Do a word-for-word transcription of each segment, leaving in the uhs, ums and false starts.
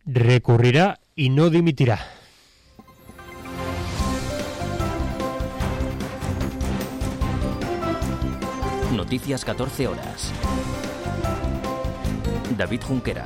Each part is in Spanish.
recurrirá y no dimitirá. Noticias catorce horas. David Junquera.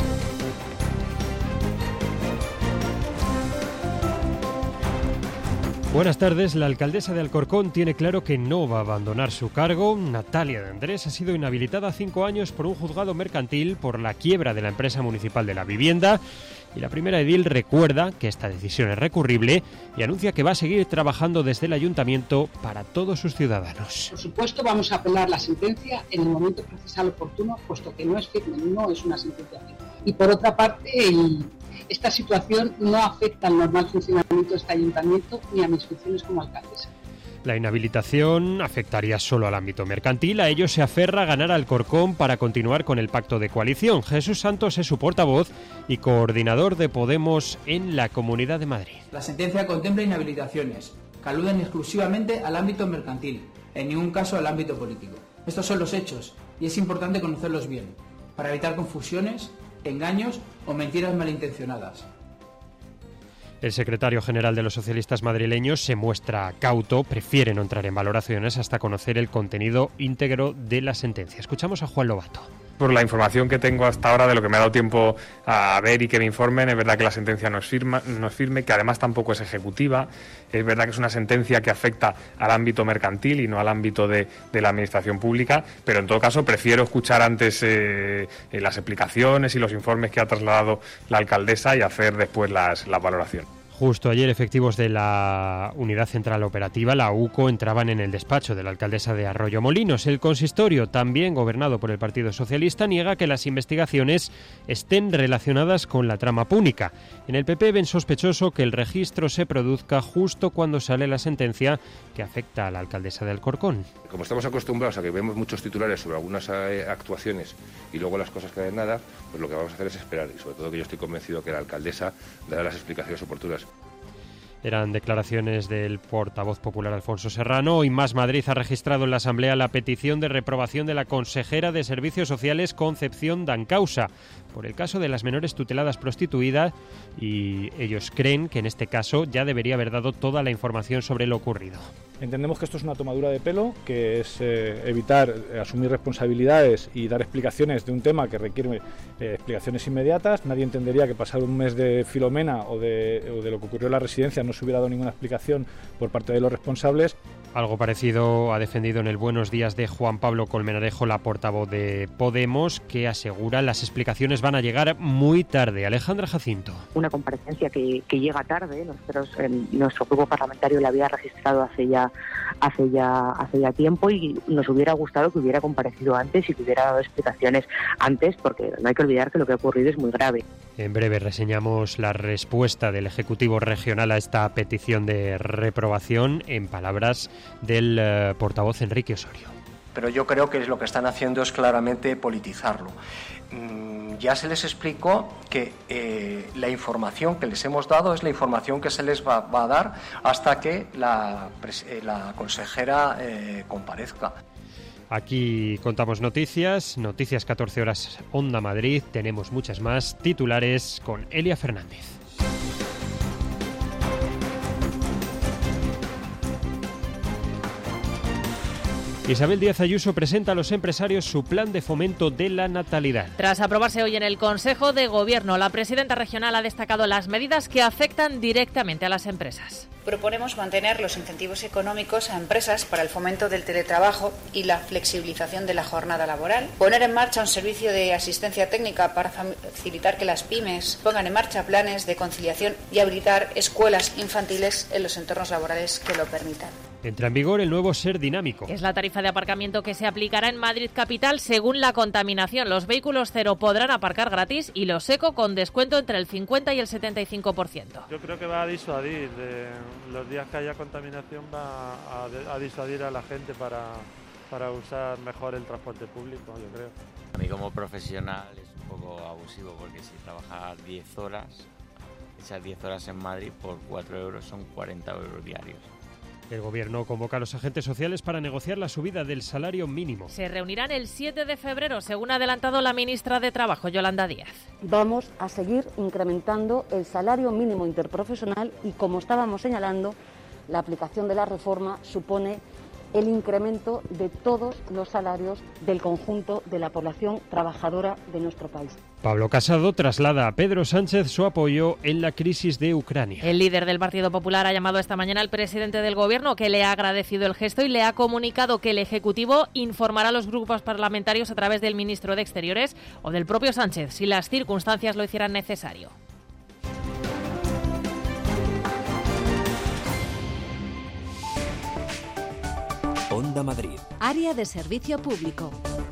Buenas tardes. La alcaldesa de Alcorcón tiene claro que no va a abandonar su cargo. Natalia de Andrés ha sido inhabilitada cinco años por un juzgado mercantil por la quiebra de la empresa municipal de la vivienda. Y la primera edil recuerda que esta decisión es recurrible y anuncia que va a seguir trabajando desde el ayuntamiento para todos sus ciudadanos. Por supuesto, vamos a apelar la sentencia en el momento procesal oportuno, puesto que no es firme, no es una sentencia firme. Y por otra parte, el, esta situación no afecta al normal funcionamiento de este ayuntamiento ni a mis funciones como alcaldesa. La inhabilitación afectaría solo al ámbito mercantil. A ello se aferra ganar Alcorcón para continuar con el pacto de coalición. Jesús Santos es su portavoz y coordinador de Podemos en la Comunidad de Madrid. La sentencia contempla inhabilitaciones que aluden exclusivamente al ámbito mercantil, en ningún caso al ámbito político. Estos son los hechos y es importante conocerlos bien, para evitar confusiones, engaños o mentiras malintencionadas. El secretario general de los socialistas madrileños se muestra cauto, prefiere no entrar en valoraciones hasta conocer el contenido íntegro de la sentencia. Escuchamos a Juan Lobato. Por la información que tengo hasta ahora, de lo que me ha dado tiempo a ver y que me informen, es verdad que la sentencia no es, firma, no es firme, que además tampoco es ejecutiva. Es verdad que es una sentencia que afecta al ámbito mercantil y no al ámbito de, de la administración pública, pero en todo caso prefiero escuchar antes eh, las explicaciones y los informes que ha trasladado la alcaldesa y hacer después las, la valoración. Justo ayer, efectivos de la Unidad Central Operativa, la U C O, entraban en el despacho de la alcaldesa de Arroyomolinos. El consistorio, también gobernado por el Partido Socialista, niega que las investigaciones estén relacionadas con la trama púnica. En el P P ven sospechoso que el registro se produzca justo cuando sale la sentencia que afecta a la alcaldesa de Alcorcón. Como estamos acostumbrados a que vemos muchos titulares sobre algunas actuaciones y luego las cosas quedan en nada, pues lo que vamos a hacer es esperar, y sobre todo que yo estoy convencido que la alcaldesa dará las explicaciones oportunas. Eran declaraciones del portavoz popular Alfonso Serrano. Hoy Más Madrid ha registrado en la Asamblea la petición de reprobación de la consejera de Servicios Sociales, Concepción Dancausa, por el caso de las menores tuteladas prostituidas, y ellos creen que en este caso ya debería haber dado toda la información sobre lo ocurrido. Entendemos que esto es una tomadura de pelo, que es eh, evitar eh, asumir responsabilidades y dar explicaciones de un tema que requiere eh, explicaciones inmediatas. Nadie entendería que pasar un mes de Filomena o de, o de lo que ocurrió en la residencia no se hubiera dado ninguna explicación por parte de los responsables. Algo parecido ha defendido en el Buenos Días de Juan Pablo Colmenarejo, la portavoz de Podemos, que asegura las explicaciones van a llegar muy tarde. Alejandra Jacinto. Una comparecencia que, que llega tarde. Nosotros, en nuestro grupo parlamentario la había registrado hace ya, hace ya, hace ya tiempo, y nos hubiera gustado que hubiera comparecido antes y que hubiera dado explicaciones antes, porque no hay que olvidar que lo que ha ocurrido es muy grave. En breve reseñamos la respuesta del Ejecutivo Regional a esta petición de reprobación, en palabras del uh, portavoz Enrique Osorio. Pero yo creo que lo que están haciendo es claramente politizarlo. Mm, ya se les explicó que eh, la información que les hemos dado es la información que se les va, va a dar hasta que la, eh, la consejera eh, comparezca. Aquí contamos noticias, Noticias catorce horas Onda Madrid, tenemos muchas más titulares con Elia Fernández. Isabel Díaz Ayuso presenta a los empresarios su plan de fomento de la natalidad. Tras aprobarse hoy en el Consejo de Gobierno, la presidenta regional ha destacado las medidas que afectan directamente a las empresas. Proponemos mantener los incentivos económicos a empresas para el fomento del teletrabajo y la flexibilización de la jornada laboral, poner en marcha un servicio de asistencia técnica para facilitar que las pymes pongan en marcha planes de conciliación y habilitar escuelas infantiles en los entornos laborales que lo permitan. Entra en vigor el nuevo SER dinámico. Es la tarifa de aparcamiento que se aplicará en Madrid capital según la contaminación. Los vehículos cero podrán aparcar gratis y los eco con descuento entre el cincuenta y el setenta y cinco por ciento. Yo creo que va a disuadir. De los días que haya contaminación va a, a disuadir a la gente para, para usar mejor el transporte público, yo creo. A mí como profesional es un poco abusivo porque si trabajas diez horas, esas diez horas en Madrid por cuatro euros son cuarenta euros diarios. El Gobierno convoca a los agentes sociales para negociar la subida del salario mínimo. Se reunirán el siete de febrero, según ha adelantado la ministra de Trabajo, Yolanda Díaz. Vamos a seguir incrementando el salario mínimo interprofesional y, como estábamos señalando, la aplicación de la reforma supone el incremento de todos los salarios del conjunto de la población trabajadora de nuestro país. Pablo Casado traslada a Pedro Sánchez su apoyo en la crisis de Ucrania. El líder del Partido Popular ha llamado esta mañana al presidente del Gobierno, que le ha agradecido el gesto y le ha comunicado que el Ejecutivo informará a los grupos parlamentarios a través del ministro de Exteriores o del propio Sánchez, si las circunstancias lo hicieran necesario. Onda Madrid. Área de servicio público.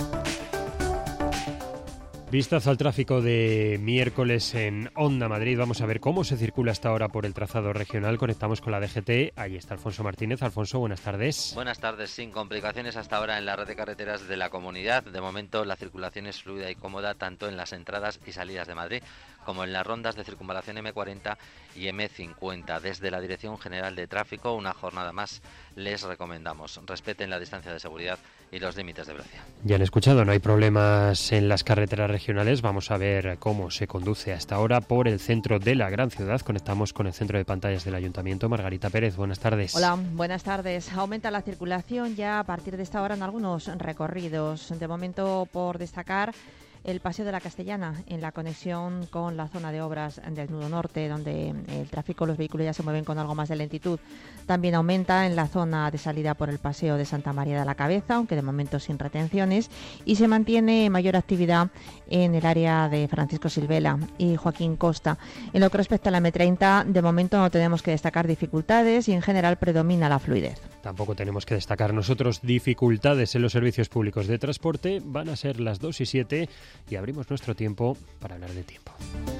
Vistazo al tráfico de miércoles en Onda Madrid. Vamos a ver cómo se circula hasta ahora por el trazado regional. Conectamos con la D G T. Ahí está Alfonso Martínez. Alfonso, buenas tardes. Buenas tardes. Sin complicaciones hasta ahora en la red de carreteras de la comunidad. De momento la circulación es fluida y cómoda tanto en las entradas y salidas de Madrid como en las rondas de circunvalación eme cuarenta y eme cincuenta. Desde la Dirección General de Tráfico, una jornada más les recomendamos. Respeten la distancia de seguridad y los límites de velocidad. Ya han escuchado, no hay problemas en las carreteras regionales. Vamos a ver cómo se conduce hasta ahora por el centro de la gran ciudad. Conectamos con el centro de pantallas del Ayuntamiento. Margarita Pérez, buenas tardes. Hola, buenas tardes. Aumenta la circulación ya a partir de esta hora en algunos recorridos. De momento, por destacar, el Paseo de la Castellana, en la conexión con la zona de obras del Nudo Norte, donde el tráfico, los vehículos ya se mueven con algo más de lentitud. También aumenta en la zona de salida por el Paseo de Santa María de la Cabeza, aunque de momento sin retenciones, y se mantiene mayor actividad en el área de Francisco Silvela y Joaquín Costa. En lo que respecta a la eme treinta, de momento no tenemos que destacar dificultades y en general predomina la fluidez. Tampoco tenemos que destacar nosotros dificultades en los servicios públicos de transporte. Van a ser las dos y siete y abrimos nuestro tiempo para hablar de tiempo.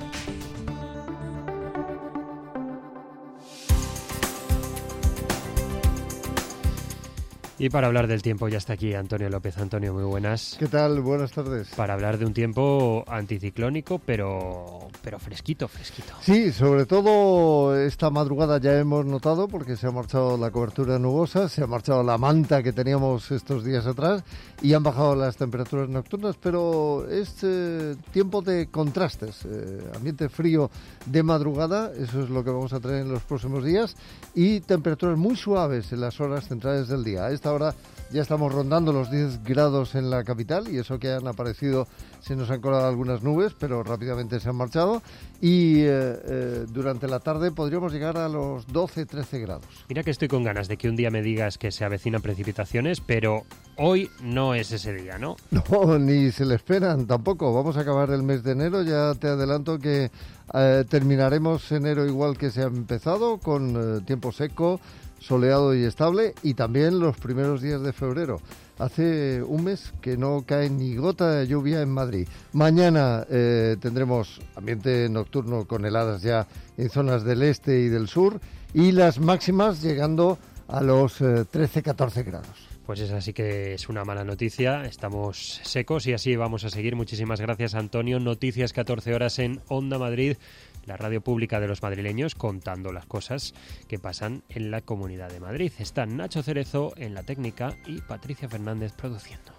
Y para hablar del tiempo ya está aquí Antonio López. Antonio, muy buenas. ¿Qué tal? Buenas tardes. Para hablar de un tiempo anticiclónico, pero, pero fresquito, fresquito. Sí, sobre todo esta madrugada ya hemos notado, porque se ha marchado la cobertura nubosa, se ha marchado la manta que teníamos estos días atrás y han bajado las temperaturas nocturnas, pero es eh, tiempo de contrastes, eh, ambiente frío de madrugada, eso es lo que vamos a tener en los próximos días, y temperaturas muy suaves en las horas centrales del día. A esta hora ya estamos rondando los diez grados en la capital y eso que han aparecido, se nos han colado algunas nubes, pero rápidamente se han marchado y eh, eh, durante la tarde podríamos llegar a los doce, trece grados. Mira que estoy con ganas de que un día me digas que se avecinan precipitaciones, pero hoy no es ese día, ¿no? No, ni se le esperan tampoco. Vamos a acabar el mes de enero, ya te adelanto que eh, terminaremos enero igual que se ha empezado, con eh, tiempo seco, soleado y estable, y también los primeros días de febrero. Hace un mes que no cae ni gota de lluvia en Madrid. Mañana eh, tendremos ambiente nocturno con heladas ya en zonas del este y del sur, y las máximas llegando a los eh, trece, catorce grados. Pues esa sí que es una mala noticia. Estamos secos y así vamos a seguir. Muchísimas gracias, Antonio. Noticias catorce horas en Onda Madrid, la radio pública de los madrileños, contando las cosas que pasan en la Comunidad de Madrid. Están Nacho Cerezo en la técnica y Patricia Fernández produciendo.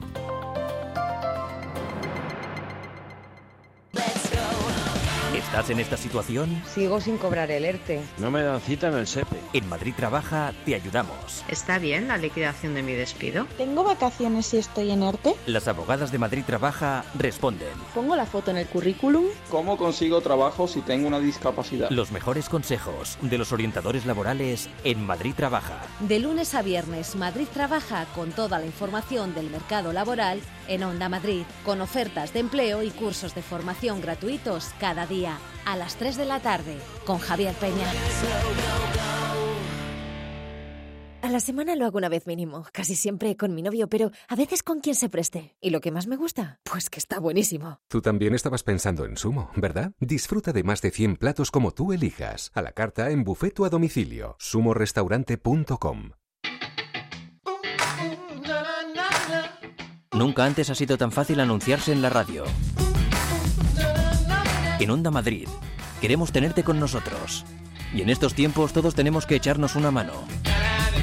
¿Estás en esta situación? Sigo sin cobrar el ERTE. No me dan cita en el SEPE. En Madrid Trabaja te ayudamos. ¿Está bien la liquidación de mi despido? ¿Tengo vacaciones si estoy en ERTE? Las abogadas de Madrid Trabaja responden. ¿Pongo la foto en el currículum? ¿Cómo consigo trabajo si tengo una discapacidad? Los mejores consejos de los orientadores laborales en Madrid Trabaja. De lunes a viernes, Madrid Trabaja con toda la información del mercado laboral en Onda Madrid, con ofertas de empleo y cursos de formación gratuitos cada día, a las tres de la tarde, con Javier Peña. A la semana lo hago una vez mínimo, casi siempre con mi novio, pero a veces con quien se preste. ¿Y lo que más me gusta? Pues que está buenísimo. Tú también estabas pensando en Sumo, ¿verdad? Disfruta de más de cien platos como tú elijas, a la carta, en buffet o a domicilio. sumo restaurante punto com. Nunca antes ha sido tan fácil anunciarse en la radio. En Onda Madrid, queremos tenerte con nosotros. Y en estos tiempos todos tenemos que echarnos una mano.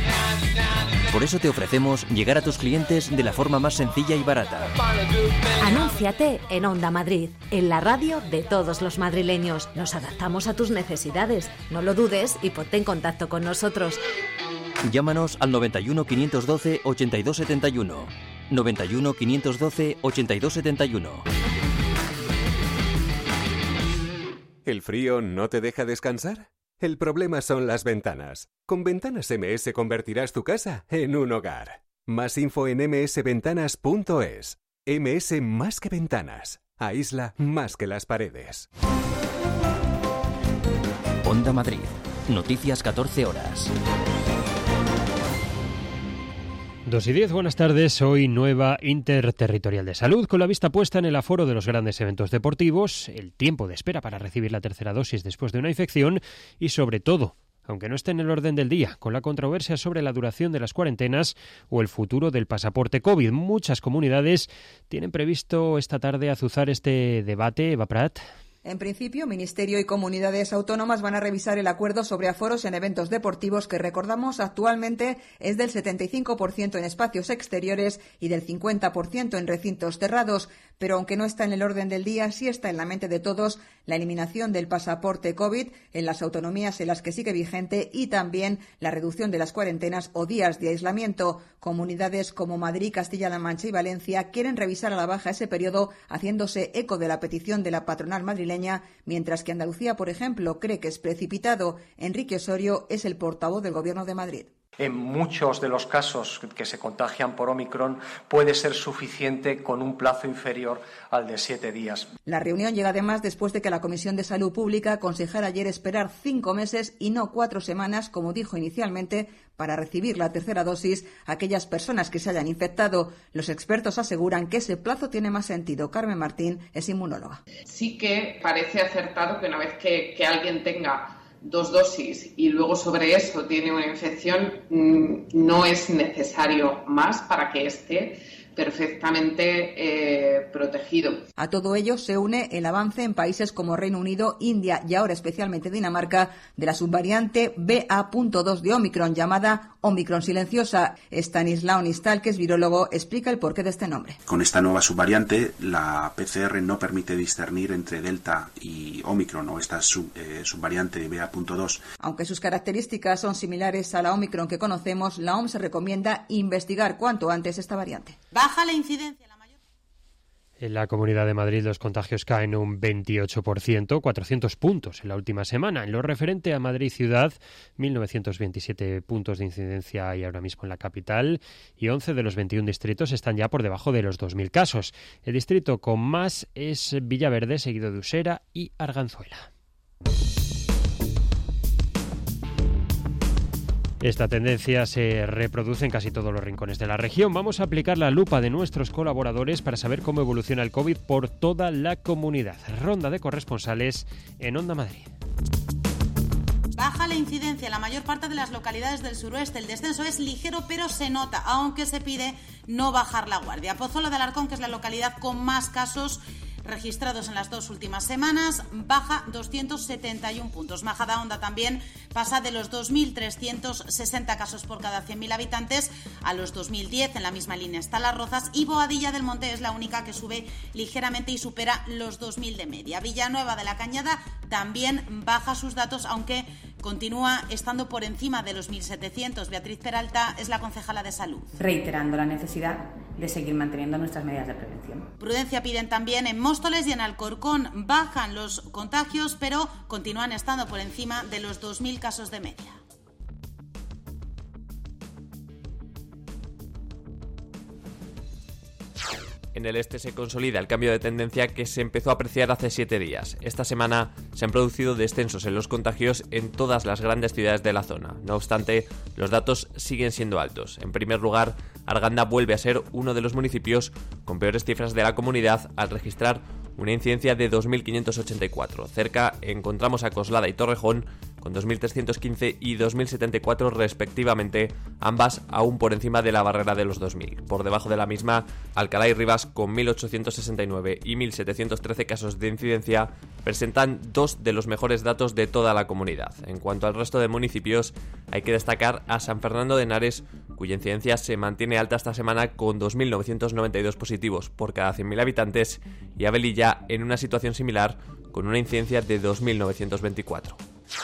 Por eso te ofrecemos llegar a tus clientes de la forma más sencilla y barata. Anúnciate en Onda Madrid, en la radio de todos los madrileños. Nos adaptamos a tus necesidades. No lo dudes y ponte en contacto con nosotros. Llámanos al noventa y uno, quinientos doce, ochenta y dos setenta y uno. noventa y uno, quinientos doce, ochenta y dos setenta y uno. ¿El frío no te deja descansar? El problema son las ventanas. Con Ventanas M S convertirás tu casa en un hogar. Más info en eme ese ventanas punto es. M S más que ventanas. Aísla más que las paredes. Onda Madrid. Noticias catorce horas. dos y diez, buenas tardes. Hoy nueva interterritorial de salud, con la vista puesta en el aforo de los grandes eventos deportivos, el tiempo de espera para recibir la tercera dosis después de una infección y, sobre todo, aunque no esté en el orden del día, con la controversia sobre la duración de las cuarentenas o el futuro del pasaporte COVID. Muchas comunidades tienen previsto esta tarde azuzar este debate. Eva Prat. En principio, Ministerio y comunidades autónomas van a revisar el acuerdo sobre aforos en eventos deportivos que, recordamos, actualmente es del setenta y cinco por ciento en espacios exteriores y del cincuenta por ciento en recintos cerrados. Pero aunque no está en el orden del día, sí está en la mente de todos la eliminación del pasaporte COVID en las autonomías en las que sigue vigente y también la reducción de las cuarentenas o días de aislamiento. Comunidades como Madrid, Castilla-La Mancha y Valencia quieren revisar a la baja ese periodo, haciéndose eco de la petición de la patronal madrileña, mientras que Andalucía, por ejemplo, cree que es precipitado. Enrique Osorio es el portavoz del Gobierno de Madrid. En muchos de los casos que se contagian por Omicron puede ser suficiente con un plazo inferior al de siete días. La reunión llega además después de que la Comisión de Salud Pública aconsejara ayer esperar cinco meses y no cuatro semanas, como dijo inicialmente, para recibir la tercera dosis a aquellas personas que se hayan infectado. Los expertos aseguran que ese plazo tiene más sentido. Carmen Martín es inmunóloga. Sí que parece acertado que una vez que, que alguien tenga dos dosis y luego sobre eso tiene una infección, no es necesario más para que esté perfectamente eh, protegido. A todo ello se une el avance en países como Reino Unido, India y ahora especialmente Dinamarca de la subvariante B A punto dos de Omicron, llamada Omicron silenciosa. Stanislao Nistal, que es virólogo, explica el porqué de este nombre. Con esta nueva subvariante, la P C R no permite discernir entre Delta y Omicron o esta sub, eh, subvariante B A punto dos. Aunque sus características son similares a la Omicron que conocemos, la O M S recomienda investigar cuanto antes esta variante. Baja la incidencia. La mayor... En la Comunidad de Madrid los contagios caen un veintiocho por ciento, cuatrocientos puntos en la última semana. En lo referente a Madrid ciudad, mil novecientos veintisiete puntos de incidencia hay ahora mismo en la capital y once de los veintiún distritos están ya por debajo de los dos mil casos. El distrito con más es Villaverde, seguido de Usera y Arganzuela. Esta tendencia se reproduce en casi todos los rincones de la región. Vamos a aplicar la lupa de nuestros colaboradores para saber cómo evoluciona el COVID por toda la comunidad. Ronda de corresponsales en Onda Madrid. Baja la incidencia en la mayor parte de las localidades del suroeste. El descenso es ligero, pero se nota, aunque se pide no bajar la guardia. Pozuelo de Alarcón, que es la localidad con más casos registrados en las dos últimas semanas, baja doscientos setenta y uno puntos. Majadahonda también pasa de los dos mil trescientos sesenta casos por cada cien mil habitantes a los dos mil diez. En la misma línea está Las Rozas y Boadilla del Monte es la única que sube ligeramente y supera los dos mil de media. Villanueva de la Cañada también baja sus datos, aunque continúa estando por encima de los mil setecientos. Beatriz Peralta es la concejala de Salud. Reiterando la necesidad de seguir manteniendo nuestras medidas de prevención. Prudencia piden también en Móstoles y en Alcorcón. Bajan los contagios, pero continúan estando por encima de los dos mil casos de media. En el este se consolida el cambio de tendencia que se empezó a apreciar hace siete días. Esta semana se han producido descensos en los contagios en todas las grandes ciudades de la zona. No obstante, los datos siguen siendo altos. En primer lugar, Arganda vuelve a ser uno de los municipios con peores cifras de la comunidad al registrar una incidencia de dos mil quinientos ochenta y cuatro. Cerca encontramos a Coslada y Torrejón con dos mil trescientos quince y dos mil setenta y cuatro respectivamente, ambas aún por encima de la barrera de los dos mil. Por debajo de la misma, Alcalá y Rivas con mil ochocientos sesenta y nueve y mil setecientos trece casos de incidencia presentan dos de los mejores datos de toda la comunidad. En cuanto al resto de municipios, hay que destacar a San Fernando de Henares cuya incidencia se mantiene alta esta semana con dos mil novecientos noventa y dos positivos por cada cien mil habitantes, y Abelilla en una situación similar con una incidencia de dos mil novecientos veinticuatro.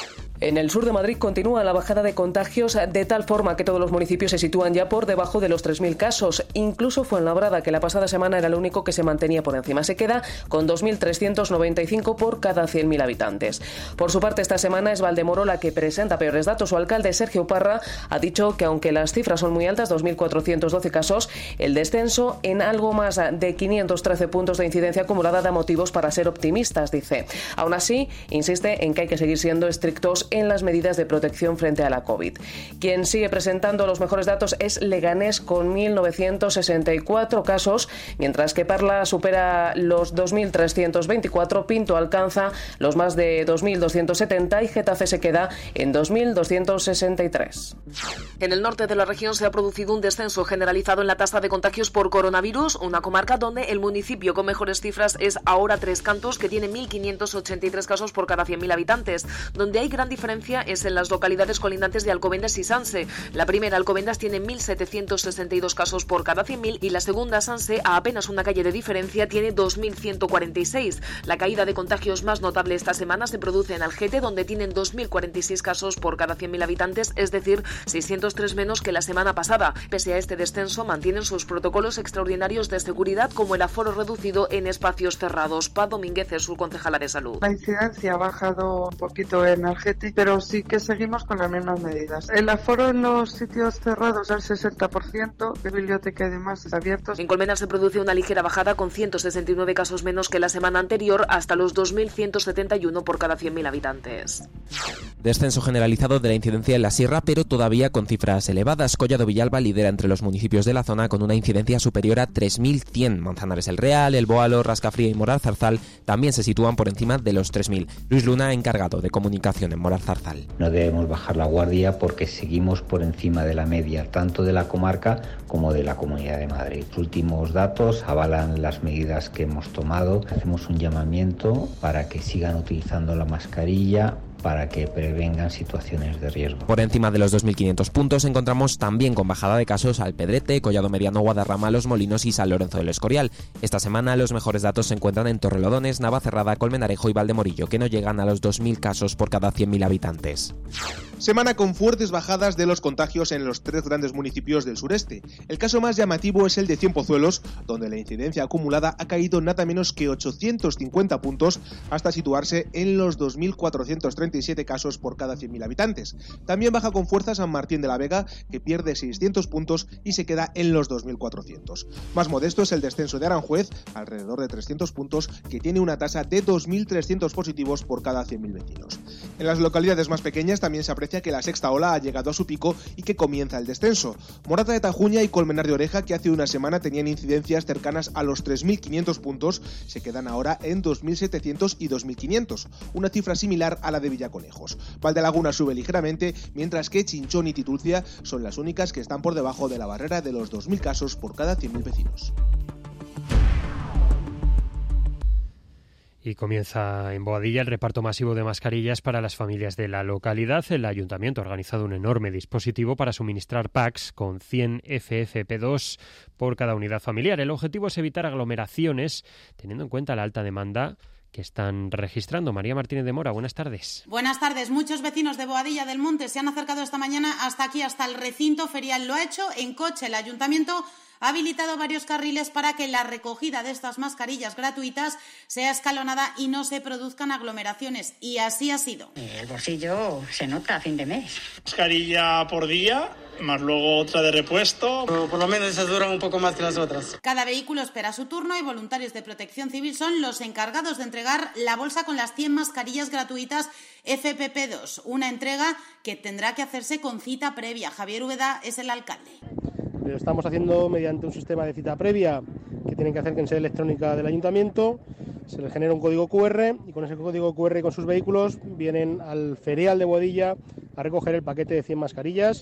En el sur de Madrid continúa la bajada de contagios de tal forma que todos los municipios se sitúan ya por debajo de los tres mil casos. Incluso Fuenlabrada, que la pasada semana era el único que se mantenía por encima, se queda con dos mil trescientos noventa y cinco por cada cien mil habitantes. Por su parte, esta semana es Valdemoro la que presenta peores datos. Su alcalde, Sergio Parra, ha dicho que aunque las cifras son muy altas, dos mil cuatrocientos doce casos, el descenso en algo más de quinientos trece puntos de incidencia acumulada da motivos para ser optimistas, dice. Aún así, insiste en que hay que seguir siendo estrictos en las medidas de protección frente a la COVID. Quien sigue presentando los mejores datos es Leganés, con mil novecientos sesenta y cuatro casos, mientras que Parla supera los dos mil trescientos veinticuatro, Pinto alcanza los más de dos mil doscientos setenta y Getafe se queda en dos mil doscientos sesenta y tres. En el norte de la región se ha producido un descenso generalizado en la tasa de contagios por coronavirus, una comarca donde el municipio con mejores cifras es ahora Tres Cantos, que tiene mil quinientos ochenta y tres casos por cada cien mil habitantes. Donde hay gran diferencia es en las localidades colindantes de Alcobendas y Sanse. La primera, Alcobendas, tiene mil setecientos sesenta y dos casos por cada cien mil y la segunda, Sanse, a apenas una calle de diferencia, tiene dos mil ciento cuarenta y seis. La caída de contagios más notable esta semana se produce en Algete, donde tienen dos mil cuarenta y seis casos por cada cien mil habitantes, es decir, seiscientos tres menos que la semana pasada. Pese a este descenso, mantienen sus protocolos extraordinarios de seguridad, como el aforo reducido en espacios cerrados. Paz Domínguez es su concejala de salud. La incidencia ha bajado un poquito en Algete, pero sí que seguimos con las mismas medidas. El aforo en los sitios cerrados al sesenta por ciento, de biblioteca y demás abiertos. En Colmenar se produce una ligera bajada con ciento sesenta y nueve casos menos que la semana anterior, hasta los dos mil ciento setenta y uno por cada cien mil habitantes. Descenso generalizado de la incidencia en la sierra, pero todavía con cifras elevadas. Collado Villalba lidera entre los municipios de la zona con una incidencia superior a tres mil cien. Manzanares el Real, El Boalo, Rascafría y Moral Zarzal también se sitúan por encima de los tres mil. Luis Luna, encargado de comunicación en Moral Zarzal. No debemos bajar la guardia porque seguimos por encima de la media, tanto de la comarca como de la Comunidad de Madrid. Los últimos datos avalan las medidas que hemos tomado. Hacemos un llamamiento para que sigan utilizando la mascarilla, para que prevengan situaciones de riesgo. Por encima de los dos mil quinientos puntos encontramos también con bajada de casos Alpedrete, Collado Mediano, Guadarrama, Los Molinos y San Lorenzo del Escorial. Esta semana los mejores datos se encuentran en Torrelodones, Navacerrada, Colmenarejo y Valdemorillo, que no llegan a los dos mil casos por cada cien mil habitantes. Semana con fuertes bajadas de los contagios en los tres grandes municipios del sureste. El caso más llamativo es el de Cienpozuelos, donde la incidencia acumulada ha caído nada menos que ochocientos cincuenta puntos hasta situarse en los dos mil cuatrocientos treinta y siete casos por cada cien mil habitantes. También baja con fuerza San Martín de la Vega, que pierde seiscientos puntos y se queda en los dos mil cuatrocientos. Más modesto es el descenso de Aranjuez, alrededor de trescientos puntos, que tiene una tasa de dos mil trescientos positivos por cada cien mil vecinos. En las localidades más pequeñas también se aprecia que la sexta ola ha llegado a su pico y que comienza el descenso. Morata de Tajuña y Colmenar de Oreja, que hace una semana tenían incidencias cercanas a los tres mil quinientos puntos, se quedan ahora en dos mil setecientos y dos mil quinientos, una cifra similar a la de Villaconejos. Valdelaguna sube ligeramente, mientras que Chinchón y Titulcia son las únicas que están por debajo de la barrera de los dos mil casos por cada cien mil vecinos. Y comienza en Boadilla el reparto masivo de mascarillas para las familias de la localidad. El ayuntamiento ha organizado un enorme dispositivo para suministrar packs con cien F F P dos por cada unidad familiar. El objetivo es evitar aglomeraciones, teniendo en cuenta la alta demanda que están registrando. María Martínez de Mora, buenas tardes. Buenas tardes. Muchos vecinos de Boadilla del Monte se han acercado esta mañana hasta aquí, hasta el recinto ferial. Lo ha hecho en coche. El ayuntamiento ha habilitado varios carriles para que la recogida de estas mascarillas gratuitas sea escalonada y no se produzcan aglomeraciones. Y así ha sido. El bolsillo se nota a fin de mes. Mascarilla por día, más luego otra de repuesto. Pero por lo menos esas duran un poco más que las otras. Cada vehículo espera su turno y voluntarios de Protección Civil son los encargados de entregar la bolsa con las cien mascarillas gratuitas F P P dos. Una entrega que tendrá que hacerse con cita previa. Javier Úbeda es el alcalde. Lo estamos haciendo mediante un sistema de cita previa que tienen que hacer en sede electrónica del ayuntamiento. Se les genera un código cu erre y con ese código cu erre y con sus vehículos vienen al ferial de Boadilla a recoger el paquete de cien mascarillas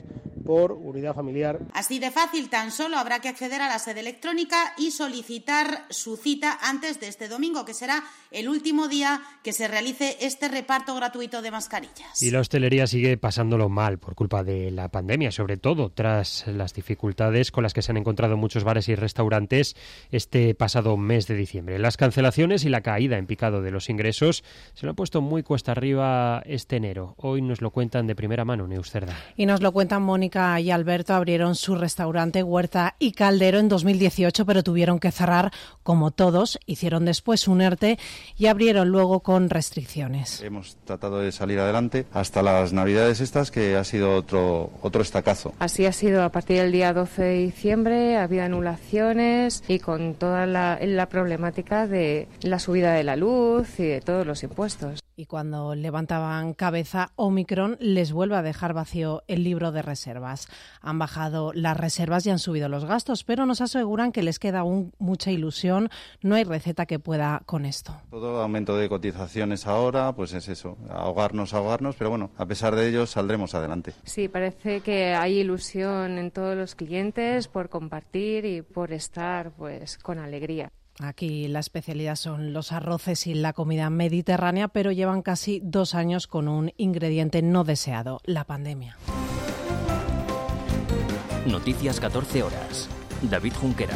por unidad familiar. Así de fácil, tan solo habrá que acceder a la sede electrónica y solicitar su cita antes de este domingo, que será el último día que se realice este reparto gratuito de mascarillas. Y la hostelería sigue pasándolo mal por culpa de la pandemia, sobre todo tras las dificultades con las que se han encontrado muchos bares y restaurantes este pasado mes de diciembre. Las cancelaciones y la caída en picado de los ingresos se lo han puesto muy cuesta arriba este enero. Hoy nos lo cuentan de primera mano, Neus Cerda. Y nos lo cuentan Mónica y Alberto. Abrieron su restaurante Huerta y Caldero en dos mil dieciocho, pero tuvieron que cerrar como todos. Hicieron después un ERTE y abrieron luego con restricciones. Hemos tratado de salir adelante hasta las Navidades estas, que ha sido otro, otro estacazo. Así ha sido a partir del día doce de diciembre, ha habido anulaciones y con toda la, la problemática de la subida de la luz y de todos los impuestos. Y cuando levantaban cabeza, Omicron les vuelve a dejar vacío el libro de reservas. Han bajado las reservas y han subido los gastos, pero nos aseguran que les queda aún mucha ilusión. No hay receta que pueda con esto. Todo aumento de cotizaciones ahora, pues es eso, ahogarnos, ahogarnos, pero bueno, a pesar de ello saldremos adelante. Sí, parece que hay ilusión en todos los clientes por compartir y por estar pues con alegría. Aquí la especialidad son los arroces y la comida mediterránea, pero llevan casi dos años con un ingrediente no deseado, la pandemia. Noticias catorce horas. David Junquera.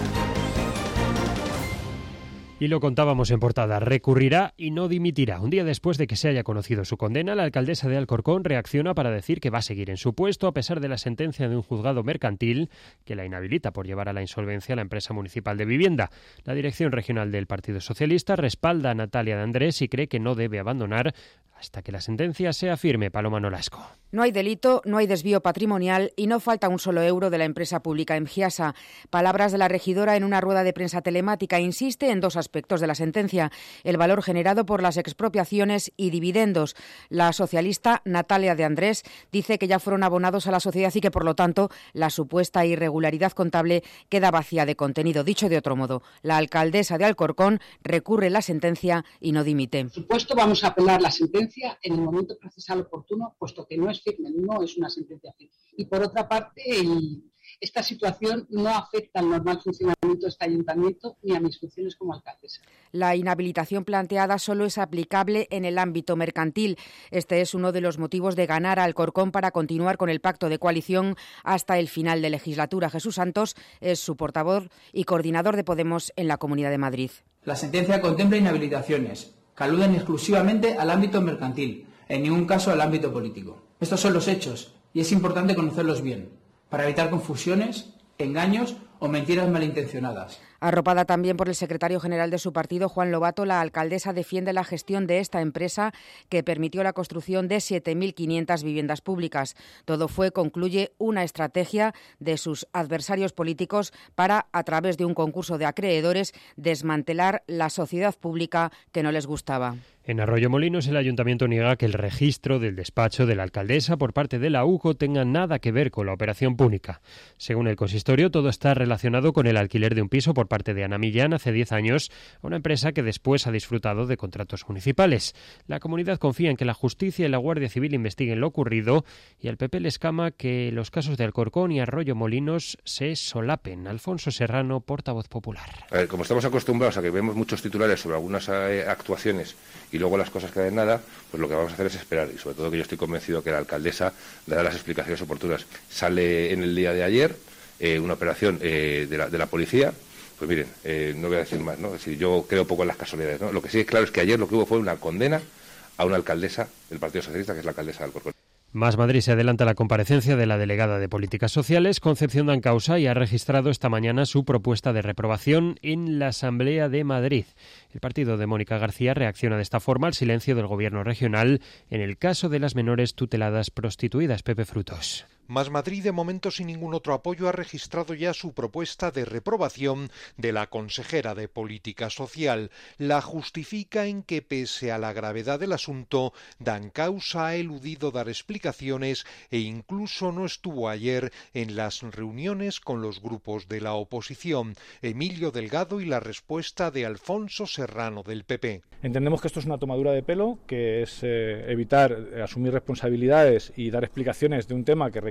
Y lo contábamos en portada, recurrirá y no dimitirá. Un día después de que se haya conocido su condena, la alcaldesa de Alcorcón reacciona para decir que va a seguir en su puesto a pesar de la sentencia de un juzgado mercantil que la inhabilita por llevar a la insolvencia a la empresa municipal de vivienda. La dirección regional del Partido Socialista respalda a Natalia de Andrés y cree que no debe abandonar hasta que la sentencia sea firme. Paloma Nolasco. No hay delito, no hay desvío patrimonial y no falta un solo euro de la empresa pública Emgiasa. Palabras de la regidora en una rueda de prensa telemática. Insiste en dos aspectos de la sentencia: el valor generado por las expropiaciones y dividendos. La socialista Natalia de Andrés dice que ya fueron abonados a la sociedad y que, por lo tanto, la supuesta irregularidad contable queda vacía de contenido. Dicho de otro modo, la alcaldesa de Alcorcón recurre la sentencia y no dimite. Por supuesto, vamos a apelar la sentencia en el momento procesal oportuno, puesto que no es firme, no es una sentencia firme. Y por otra parte, el, esta situación no afecta al normal funcionamiento de este ayuntamiento ni a mis funciones como alcaldesa. La inhabilitación planteada solo es aplicable en el ámbito mercantil. Este es uno de los motivos de ganar a Alcorcón para continuar con el pacto de coalición hasta el final de legislatura. Jesús Santos es su portavoz y coordinador de Podemos en la Comunidad de Madrid. La sentencia contempla inhabilitaciones que aluden exclusivamente al ámbito mercantil, en ningún caso al ámbito político. Estos son los hechos y es importante conocerlos bien, para evitar confusiones, engaños o mentiras malintencionadas. Arropada también por el secretario general de su partido, Juan Lobato, la alcaldesa defiende la gestión de esta empresa que permitió la construcción de siete mil quinientas viviendas públicas. Todo fue, concluye, una estrategia de sus adversarios políticos para, a través de un concurso de acreedores, desmantelar la sociedad pública que no les gustaba. En Arroyomolinos, el ayuntamiento niega que el registro del despacho de la alcaldesa por parte de la U C O tenga nada que ver con la operación Púnica. Según el consistorio, todo está relacionado con el alquiler de un piso por parte de Ana Millán hace diez años a una empresa que después ha disfrutado de contratos municipales. La comunidad confía en que la justicia y la Guardia Civil investiguen lo ocurrido y al P P le escama que los casos de Alcorcón y Arroyomolinos se solapen. Alfonso Serrano, portavoz popular. A ver, como estamos acostumbrados a que vemos muchos titulares sobre algunas eh, actuaciones y luego las cosas quedan en nada, pues lo que vamos a hacer es esperar, y sobre todo que yo estoy convencido que la alcaldesa dará las explicaciones oportunas. Sale en el día de ayer eh, una operación eh, de, la, de la policía. Pues miren, eh, no voy a decir más, ¿no? Es decir, yo creo poco en las casualidades, ¿no? Lo que sí es claro es que ayer lo que hubo fue una condena a una alcaldesa del Partido Socialista, que es la alcaldesa de Alcorcón. Más Madrid se adelanta la comparecencia de la delegada de Políticas Sociales, Concepción Dancausa, y ha registrado esta mañana su propuesta de reprobación en la Asamblea de Madrid. El partido de Mónica García reacciona de esta forma al silencio del Gobierno regional en el caso de las menores tuteladas prostituidas. Pepe Frutos. Más Madrid, de momento sin ningún otro apoyo, ha registrado ya su propuesta de reprobación de la consejera de Política Social. La justifica en que, pese a la gravedad del asunto, Dancausa ha eludido dar explicaciones e incluso no estuvo ayer en las reuniones con los grupos de la oposición. Emilio Delgado y la respuesta de Alfonso Serrano, del P P. Entendemos que esto es una tomadura de pelo, que es eh, evitar eh, asumir responsabilidades y dar explicaciones de un tema que requiere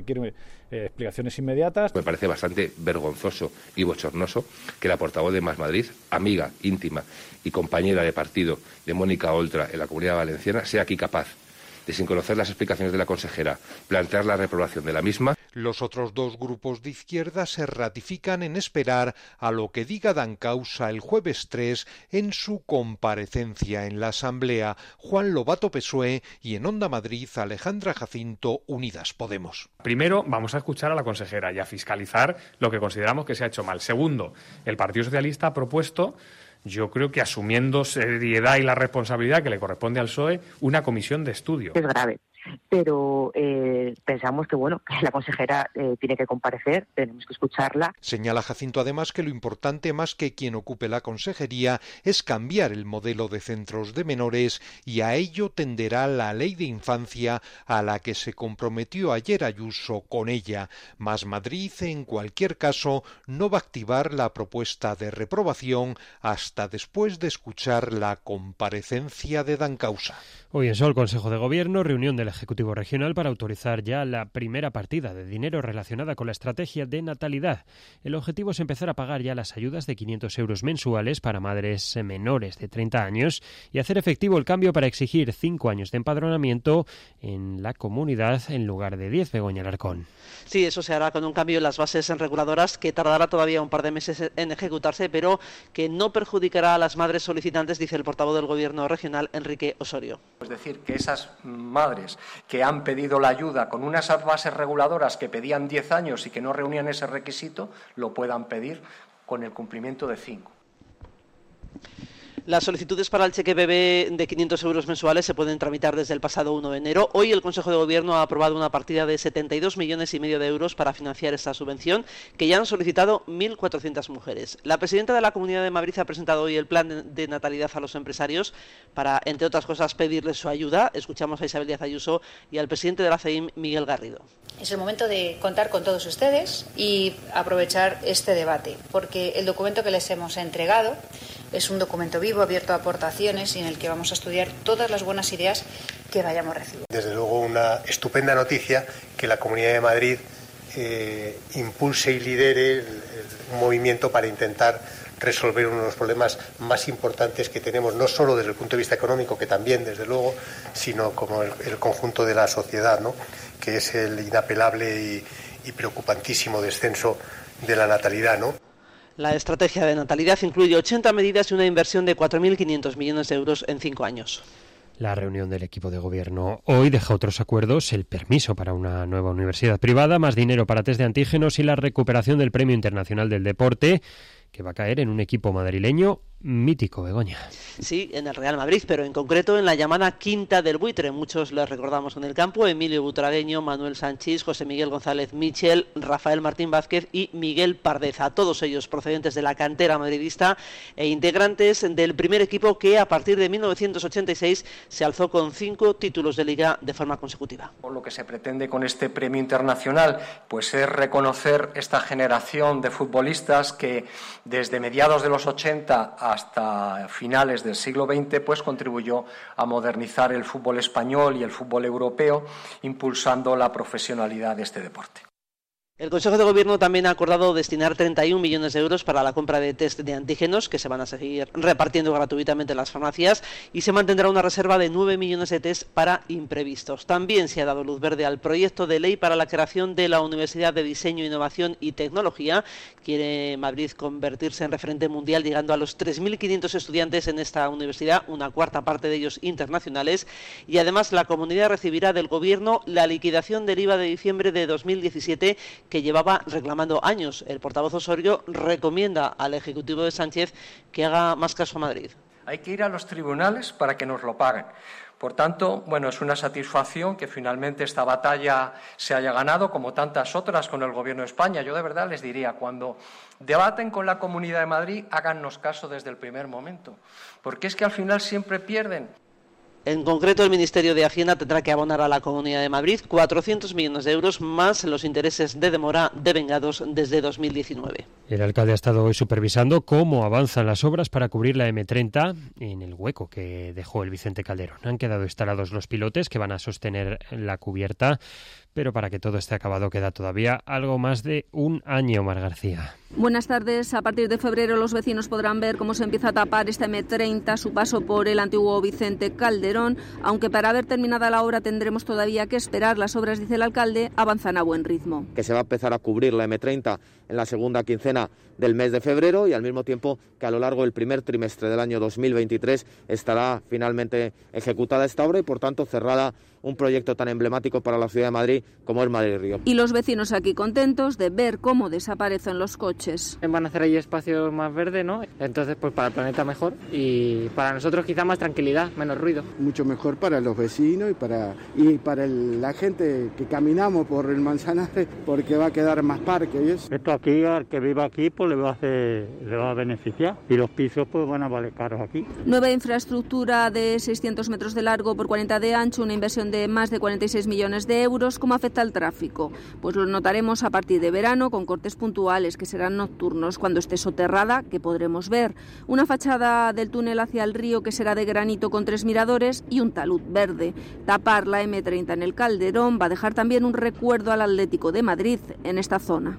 requiere eh, explicaciones inmediatas. Me parece bastante vergonzoso y bochornoso que la portavoz de Más Madrid, amiga íntima y compañera de partido de Mónica Oltra en la Comunidad Valenciana, sea aquí capaz de, sin conocer las explicaciones de la consejera, plantear la reprobación de la misma. Los otros dos grupos de izquierda se ratifican en esperar a lo que diga Dancausa el jueves tres en su comparecencia en la Asamblea. Juan Lobato, P S O E, y en Onda Madrid, Alejandra Jacinto, Unidas Podemos. Primero, vamos a escuchar a la consejera y a fiscalizar lo que consideramos que se ha hecho mal. Segundo, el Partido Socialista ha propuesto, yo creo que asumiendo seriedad y la responsabilidad que le corresponde al P S O E, una comisión de estudio. Es grave, pero eh, pensamos que bueno, que la consejera eh, tiene que comparecer, tenemos que escucharla. Señala Jacinto además que lo importante, más que quien ocupe la consejería, es cambiar el modelo de centros de menores, y a ello tenderá la ley de infancia a la que se comprometió ayer Ayuso con ella. Más Madrid, en cualquier caso, no va a activar la propuesta de reprobación hasta después de escuchar la comparecencia de Dancausa. Hoy en Sol, Consejo de Gobierno, reunión del Ejecutivo Regional para autorizar ya la primera partida de dinero relacionada con la estrategia de natalidad. El objetivo es empezar a pagar ya las ayudas de quinientos euros mensuales para madres menores de treinta años y hacer efectivo el cambio para exigir cinco años de empadronamiento en la comunidad en lugar de diez. Begoña Alarcón. Sí, eso se hará con un cambio en las bases reguladoras que tardará todavía un par de meses en ejecutarse, pero que no perjudicará a las madres solicitantes, dice el portavoz del Gobierno regional, Enrique Osorio. Es decir, que esas madres que han pedido la ayuda con unas bases reguladoras que pedían diez años y que no reunían ese requisito, lo puedan pedir con el cumplimiento de cinco. Las solicitudes para el cheque bebé de quinientos euros mensuales se pueden tramitar desde el pasado uno de enero. Hoy el Consejo de Gobierno ha aprobado una partida de setenta y dos millones y medio de euros para financiar esta subvención, que ya han solicitado mil cuatrocientas mujeres. La presidenta de la Comunidad de Madrid ha presentado hoy el plan de natalidad a los empresarios para, entre otras cosas, pedirles su ayuda. Escuchamos a Isabel Díaz Ayuso y al presidente de la C E I M, Miguel Garrido. Es el momento de contar con todos ustedes y aprovechar este debate, porque el documento que les hemos entregado es un documento vivo, abierto a aportaciones y en el que vamos a estudiar todas las buenas ideas que vayamos recibiendo. Desde luego, una estupenda noticia que la Comunidad de Madrid eh, impulse y lidere el, el, un movimiento para intentar resolver uno de los problemas más importantes que tenemos, no solo desde el punto de vista económico, que también, desde luego, sino como el, el conjunto de la sociedad, ¿no?, que es el inapelable y, y preocupantísimo descenso de la natalidad, ¿no? La estrategia de natalidad incluye ochenta medidas y una inversión de cuatro mil quinientos millones de euros en cinco años. La reunión del equipo de gobierno hoy deja otros acuerdos: el permiso para una nueva universidad privada, más dinero para test de antígenos y la recuperación del Premio Internacional del Deporte, que va a caer en un equipo madrileño mítico. Begoña. Sí, en el Real Madrid, pero en concreto en la llamada Quinta del Buitre. Muchos les recordamos en el campo: Emilio Butragueño, Manuel Sanchís, José Miguel González Michel, Rafael Martín Vázquez y Miguel Pardeza, todos ellos procedentes de la cantera madridista e integrantes del primer equipo que a partir de mil novecientos ochenta y seis se alzó con cinco títulos de Liga de forma consecutiva. Lo que se pretende con este premio internacional pues es reconocer esta generación de futbolistas que desde mediados de los ochenta a hasta finales del siglo veinte, pues contribuyó a modernizar el fútbol español y el fútbol europeo, impulsando la profesionalidad de este deporte. El Consejo de Gobierno también ha acordado destinar treinta y un millones de euros para la compra de test de antígenos, que se van a seguir repartiendo gratuitamente en las farmacias, y se mantendrá una reserva de nueve millones de test para imprevistos. También se ha dado luz verde al proyecto de ley para la creación de la Universidad de Diseño, Innovación y Tecnología. Quiere Madrid convertirse en referente mundial, llegando a los tres mil quinientos estudiantes en esta universidad, una cuarta parte de ellos internacionales, y además la comunidad recibirá del Gobierno la liquidación del I V A de diciembre de dos mil diecisiete, que llevaba reclamando años. El portavoz Osorio recomienda al Ejecutivo de Sánchez que haga más caso a Madrid. Hay que ir a los tribunales para que nos lo paguen. Por tanto, bueno, es una satisfacción que finalmente esta batalla se haya ganado, como tantas otras con el Gobierno de España. Yo de verdad les diría, cuando debaten con la Comunidad de Madrid, hágannos caso desde el primer momento, porque es que al final siempre pierden. En concreto, el Ministerio de Hacienda tendrá que abonar a la Comunidad de Madrid cuatrocientos millones de euros más los intereses de demora devengados desde dos mil diecinueve. El alcalde ha estado hoy supervisando cómo avanzan las obras para cubrir la eme treinta en el hueco que dejó el Vicente Calderón. Han quedado instalados los pilotes que van a sostener la cubierta, pero para que todo esté acabado queda todavía algo más de un año, Mar García. Buenas tardes. A partir de febrero los vecinos podrán ver cómo se empieza a tapar esta eme treinta, su paso por el antiguo Vicente Calderón, aunque para ver terminada la obra tendremos todavía que esperar. Las obras, dice el alcalde, avanzan a buen ritmo. Que se va a empezar a cubrir la eme treinta en la segunda quincena del mes de febrero y al mismo tiempo que a lo largo del primer trimestre del año dos mil veintitrés estará finalmente ejecutada esta obra y por tanto cerrada un proyecto tan emblemático para la ciudad de Madrid como es Madrid Río. Y los vecinos aquí contentos de ver cómo desaparecen los coches. Van a hacer ahí espacios más verdes, ¿no? Entonces, pues para el planeta mejor y para nosotros quizá más tranquilidad, menos ruido. Mucho mejor para los vecinos y para y para el, la gente que caminamos por el Manzanares, porque va a quedar más parque y eso. Esto aquí, al que viva aquí, pues le va a hacer, le va a beneficiar y los pisos pues van a valer caros aquí. Nueva infraestructura de seiscientos metros de largo por cuarenta de ancho, una inversión de más de cuarenta y seis millones de euros. ¿Cómo afecta al tráfico? Pues lo notaremos a partir de verano con cortes puntuales que serán nocturnos cuando esté soterrada, que podremos ver. Una fachada del túnel hacia el río que será de granito con tres miradores y un talud verde. Tapar la eme treinta en el Calderón va a dejar también un recuerdo al Atlético de Madrid en esta zona.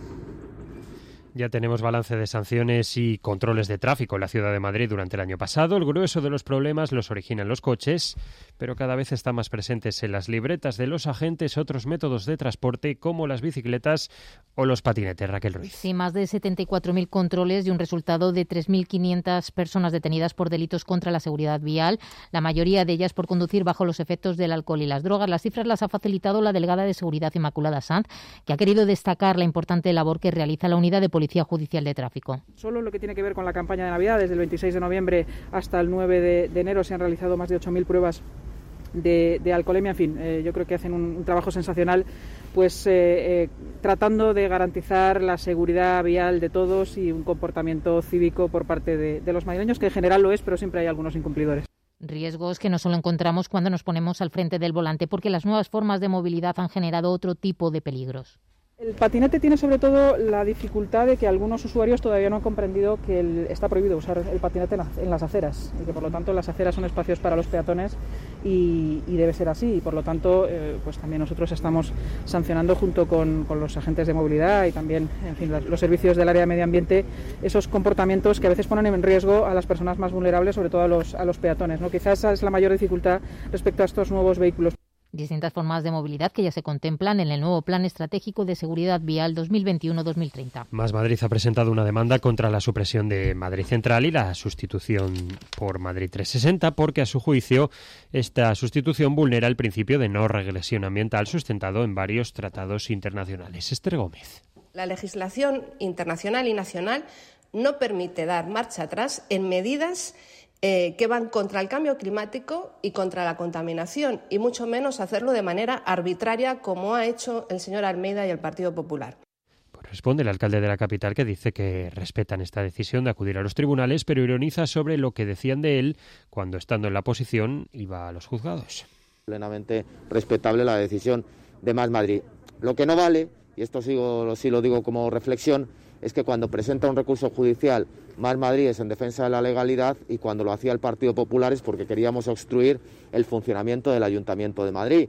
Ya tenemos balance de sanciones y controles de tráfico en la ciudad de Madrid durante el año pasado. El grueso de los problemas los originan los coches, pero cada vez están más presentes en las libretas de los agentes otros métodos de transporte como las bicicletas o los patinetes. Raquel Ruiz. Sí, más de setenta y cuatro mil controles y un resultado de tres mil quinientas personas detenidas por delitos contra la seguridad vial, la mayoría de ellas por conducir bajo los efectos del alcohol y las drogas. Las cifras las ha facilitado la delegada de Seguridad Inmaculada Sanz, que ha querido destacar la importante labor que realiza la unidad de Policía Judicial de Tráfico. Solo lo que tiene que ver con la campaña de Navidad, desde el veintiséis de noviembre hasta el nueve de, de enero se han realizado más de ocho mil pruebas de, de alcoholemia. En fin, eh, yo creo que hacen un, un trabajo sensacional, pues eh, eh, tratando de garantizar la seguridad vial de todos y un comportamiento cívico por parte de, de los madrileños, que en general lo es, pero siempre hay algunos incumplidores. Riesgos que no solo encontramos cuando nos ponemos al frente del volante, porque las nuevas formas de movilidad han generado otro tipo de peligros. El patinete tiene sobre todo la dificultad de que algunos usuarios todavía no han comprendido que el, está prohibido usar el patinete en, la, en las aceras y que por lo tanto las aceras son espacios para los peatones y, y debe ser así y por lo tanto eh, pues también nosotros estamos sancionando junto con, con los agentes de movilidad y también en fin, los, los servicios del área de medio ambiente esos comportamientos que a veces ponen en riesgo a las personas más vulnerables, sobre todo a los, a los peatones, ¿no? Quizás esa es la mayor dificultad respecto a estos nuevos vehículos. Distintas formas de movilidad que ya se contemplan en el nuevo Plan Estratégico de Seguridad Vial dos mil veintiuno a dos mil treinta. Más Madrid ha presentado una demanda contra la supresión de Madrid Central y la sustitución por Madrid trescientos sesenta porque, a su juicio, esta sustitución vulnera el principio de no regresión ambiental sustentado en varios tratados internacionales. Esther Gómez. La legislación internacional y nacional no permite dar marcha atrás en medidas Eh, que van contra el cambio climático y contra la contaminación, y mucho menos hacerlo de manera arbitraria como ha hecho el señor Almeida y el Partido Popular. Pues responde el alcalde de la capital, que dice que respetan esta decisión de acudir a los tribunales, pero ironiza sobre lo que decían de él cuando, estando en la oposición, iba a los juzgados. Plenamente respetable la decisión de Más Madrid. Lo que no vale, y esto sigo, sí lo digo como reflexión, es que cuando presenta un recurso judicial Más Madrid es en defensa de la legalidad y cuando lo hacía el Partido Popular es porque queríamos obstruir el funcionamiento del Ayuntamiento de Madrid.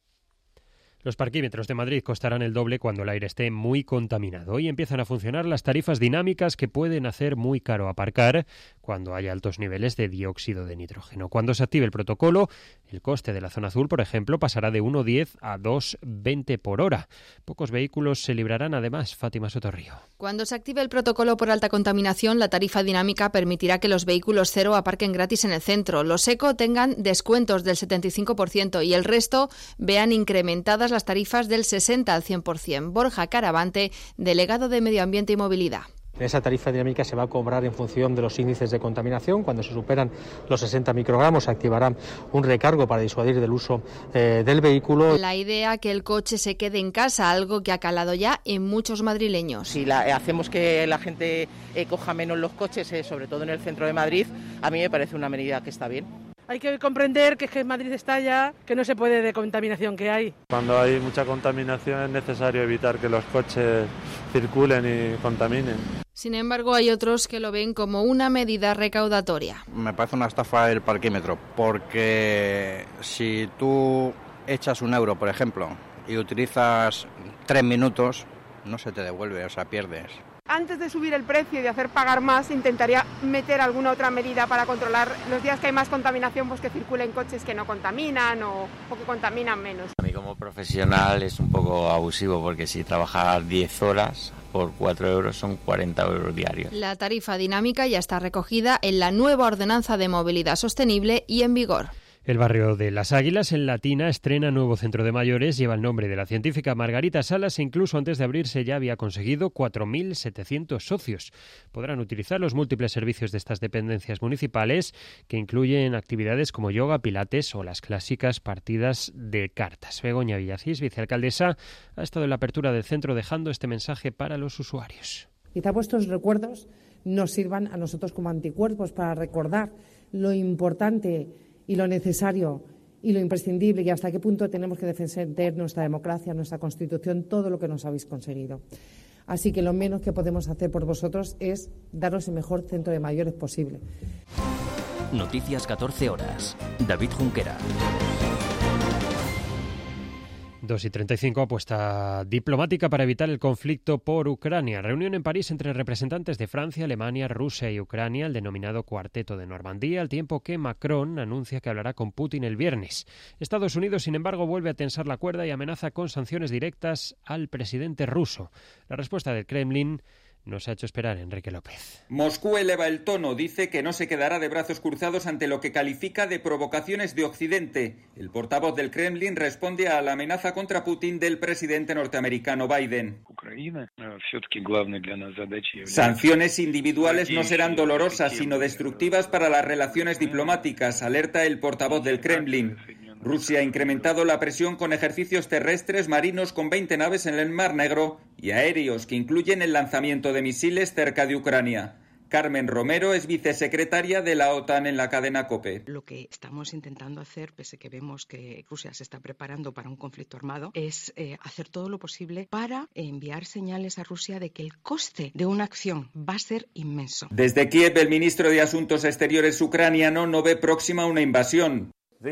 Los parquímetros de Madrid costarán el doble cuando el aire esté muy contaminado. Hoy empiezan a funcionar las tarifas dinámicas que pueden hacer muy caro aparcar cuando haya altos niveles de dióxido de nitrógeno. Cuando se active el protocolo, el coste de la zona azul, por ejemplo, pasará de uno coma diez a dos coma veinte por hora. Pocos vehículos se librarán además. Fátima Sotorrío. Cuando se active el protocolo por alta contaminación, la tarifa dinámica permitirá que los vehículos cero aparquen gratis en el centro. Los eco tengan descuentos del setenta y cinco por ciento y el resto vean incrementadas las tarifas del sesenta al cien por ciento. Borja Caravante, delegado de Medio Ambiente y Movilidad. Esa tarifa dinámica se va a cobrar en función de los índices de contaminación. Cuando se superan los sesenta microgramos se activará un recargo para disuadir del uso eh, del vehículo. La idea que el coche se quede en casa, algo que ha calado ya en muchos madrileños. Si la, hacemos que la gente eh, coja menos los coches, eh, sobre todo en el centro de Madrid, a mí me parece una medida que está bien. Hay que comprender que, es que Madrid está ya, que no se puede de contaminación que hay. Cuando hay mucha contaminación es necesario evitar que los coches circulen y contaminen. Sin embargo, hay otros que lo ven como una medida recaudatoria. Me parece una estafa el parquímetro, porque si tú echas un euro, por ejemplo, y utilizas tres minutos, no se te devuelve, o sea, pierdes. Antes de subir el precio y de hacer pagar más, intentaría meter alguna otra medida para controlar los días que hay más contaminación, pues que circulen coches que no contaminan o, o que contaminan menos. A mí como profesional es un poco abusivo, porque si trabajas diez horas por cuatro euros son cuarenta euros diarios. La tarifa dinámica ya está recogida en la nueva Ordenanza de Movilidad Sostenible y en vigor. El barrio de Las Águilas, en Latina, estrena nuevo centro de mayores, lleva el nombre de la científica Margarita Salas e incluso antes de abrirse ya había conseguido cuatro mil setecientos socios. Podrán utilizar los múltiples servicios de estas dependencias municipales, que incluyen actividades como yoga, pilates o las clásicas partidas de cartas. Begoña Villacís, vicealcaldesa, ha estado en la apertura del centro dejando este mensaje para los usuarios. Quizá vuestros recuerdos nos sirvan a nosotros como anticuerpos para recordar lo importante y lo necesario y lo imprescindible y hasta qué punto tenemos que defender nuestra democracia, nuestra Constitución, todo lo que nos habéis conseguido. Así que lo menos que podemos hacer por vosotros es daros el mejor centro de mayores posible. Noticias catorce horas. David Junquera. dos y treinta y cinco, apuesta diplomática para evitar el conflicto por Ucrania. Reunión en París entre representantes de Francia, Alemania, Rusia y Ucrania, el denominado Cuarteto de Normandía, al tiempo que Macron anuncia que hablará con Putin el viernes. Estados Unidos, sin embargo, vuelve a tensar la cuerda y amenaza con sanciones directas al presidente ruso. La respuesta del Kremlin nos ha hecho esperar Enrique López. Moscú eleva el tono, dice que no se quedará de brazos cruzados ante lo que califica de provocaciones de Occidente. El portavoz del Kremlin responde a la amenaza contra Putin del presidente norteamericano Biden. Sanciones individuales no serán dolorosas, sino destructivas para las relaciones diplomáticas, alerta el portavoz del Kremlin. Rusia ha incrementado la presión con ejercicios terrestres marinos con veinte naves en el Mar Negro y aéreos que incluyen el lanzamiento de misiles cerca de Ucrania. Carmen Romero es vicesecretaria de la OTAN en la cadena COPE. Lo que estamos intentando hacer, pese a que vemos que Rusia se está preparando para un conflicto armado, es eh, hacer todo lo posible para enviar señales a Rusia de que el coste de una acción va a ser inmenso. Desde Kiev, el ministro de Asuntos Exteriores ucraniano no ve próxima una invasión.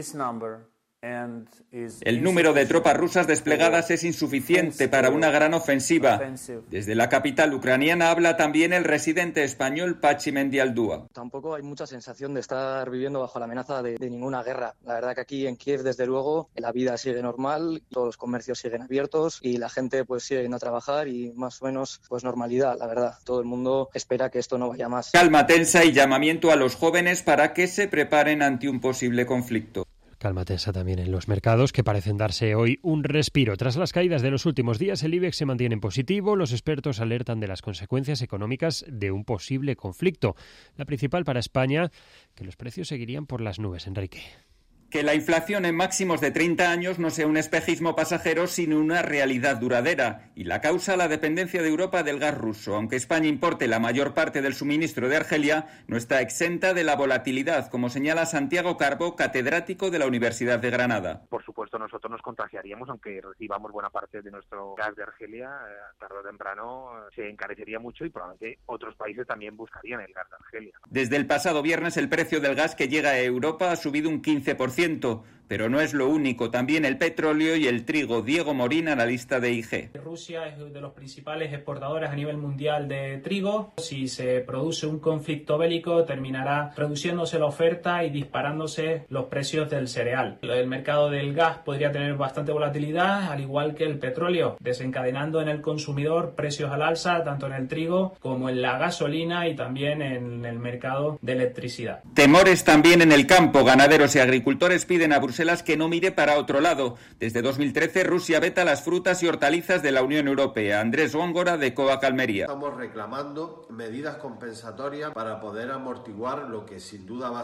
El número de tropas rusas desplegadas es insuficiente para una gran ofensiva. Desde la capital ucraniana habla también el residente español Pachi Mendialdúa. Tampoco hay mucha sensación de estar viviendo bajo la amenaza de, de ninguna guerra. La verdad que aquí en Kiev, desde luego, la vida sigue normal, todos los comercios siguen abiertos y la gente pues sigue yendo a trabajar y más o menos pues normalidad, la verdad. Todo el mundo espera que esto no vaya más. Calma tensa y llamamiento a los jóvenes para que se preparen ante un posible conflicto. Calma tensa también en los mercados, que parecen darse hoy un respiro. Tras las caídas de los últimos días, el IBEX se mantiene en positivo. Los expertos alertan de las consecuencias económicas de un posible conflicto. La principal para España, que los precios seguirían por las nubes. Enrique. Que la inflación en máximos de treinta años no sea un espejismo pasajero, sino una realidad duradera. Y la causa, la dependencia de Europa del gas ruso. Aunque España importe la mayor parte del suministro de Argelia, no está exenta de la volatilidad, como señala Santiago Carbó, catedrático de la Universidad de Granada. Por supuesto, nosotros nos contagiaríamos, aunque recibamos buena parte de nuestro gas de Argelia, eh, tarde o temprano eh, se encarecería mucho y probablemente otros países también buscarían el gas de Argelia. Desde el pasado viernes, el precio del gas que llega a Europa ha subido un quince por ciento. Pero no es lo único, también el petróleo y el trigo. Diego Morín, analista de I G. Rusia es de los principales exportadores a nivel mundial de trigo. Si se produce un conflicto bélico, terminará reduciéndose la oferta y disparándose los precios del cereal. El mercado del gas podría tener bastante volatilidad, al igual que el petróleo, desencadenando en el consumidor precios al alza, tanto en el trigo como en la gasolina y también en el mercado de electricidad. Temores también en el campo. Ganaderos y agricultores piden a Bruselas que no mire para otro lado. Desde dos mil trece, Rusia veta las frutas y hortalizas de la Unión Europea. Andrés Góngora, de Coac Almería. Estamos reclamando medidas compensatorias para poder amortiguar lo que sin duda va a ser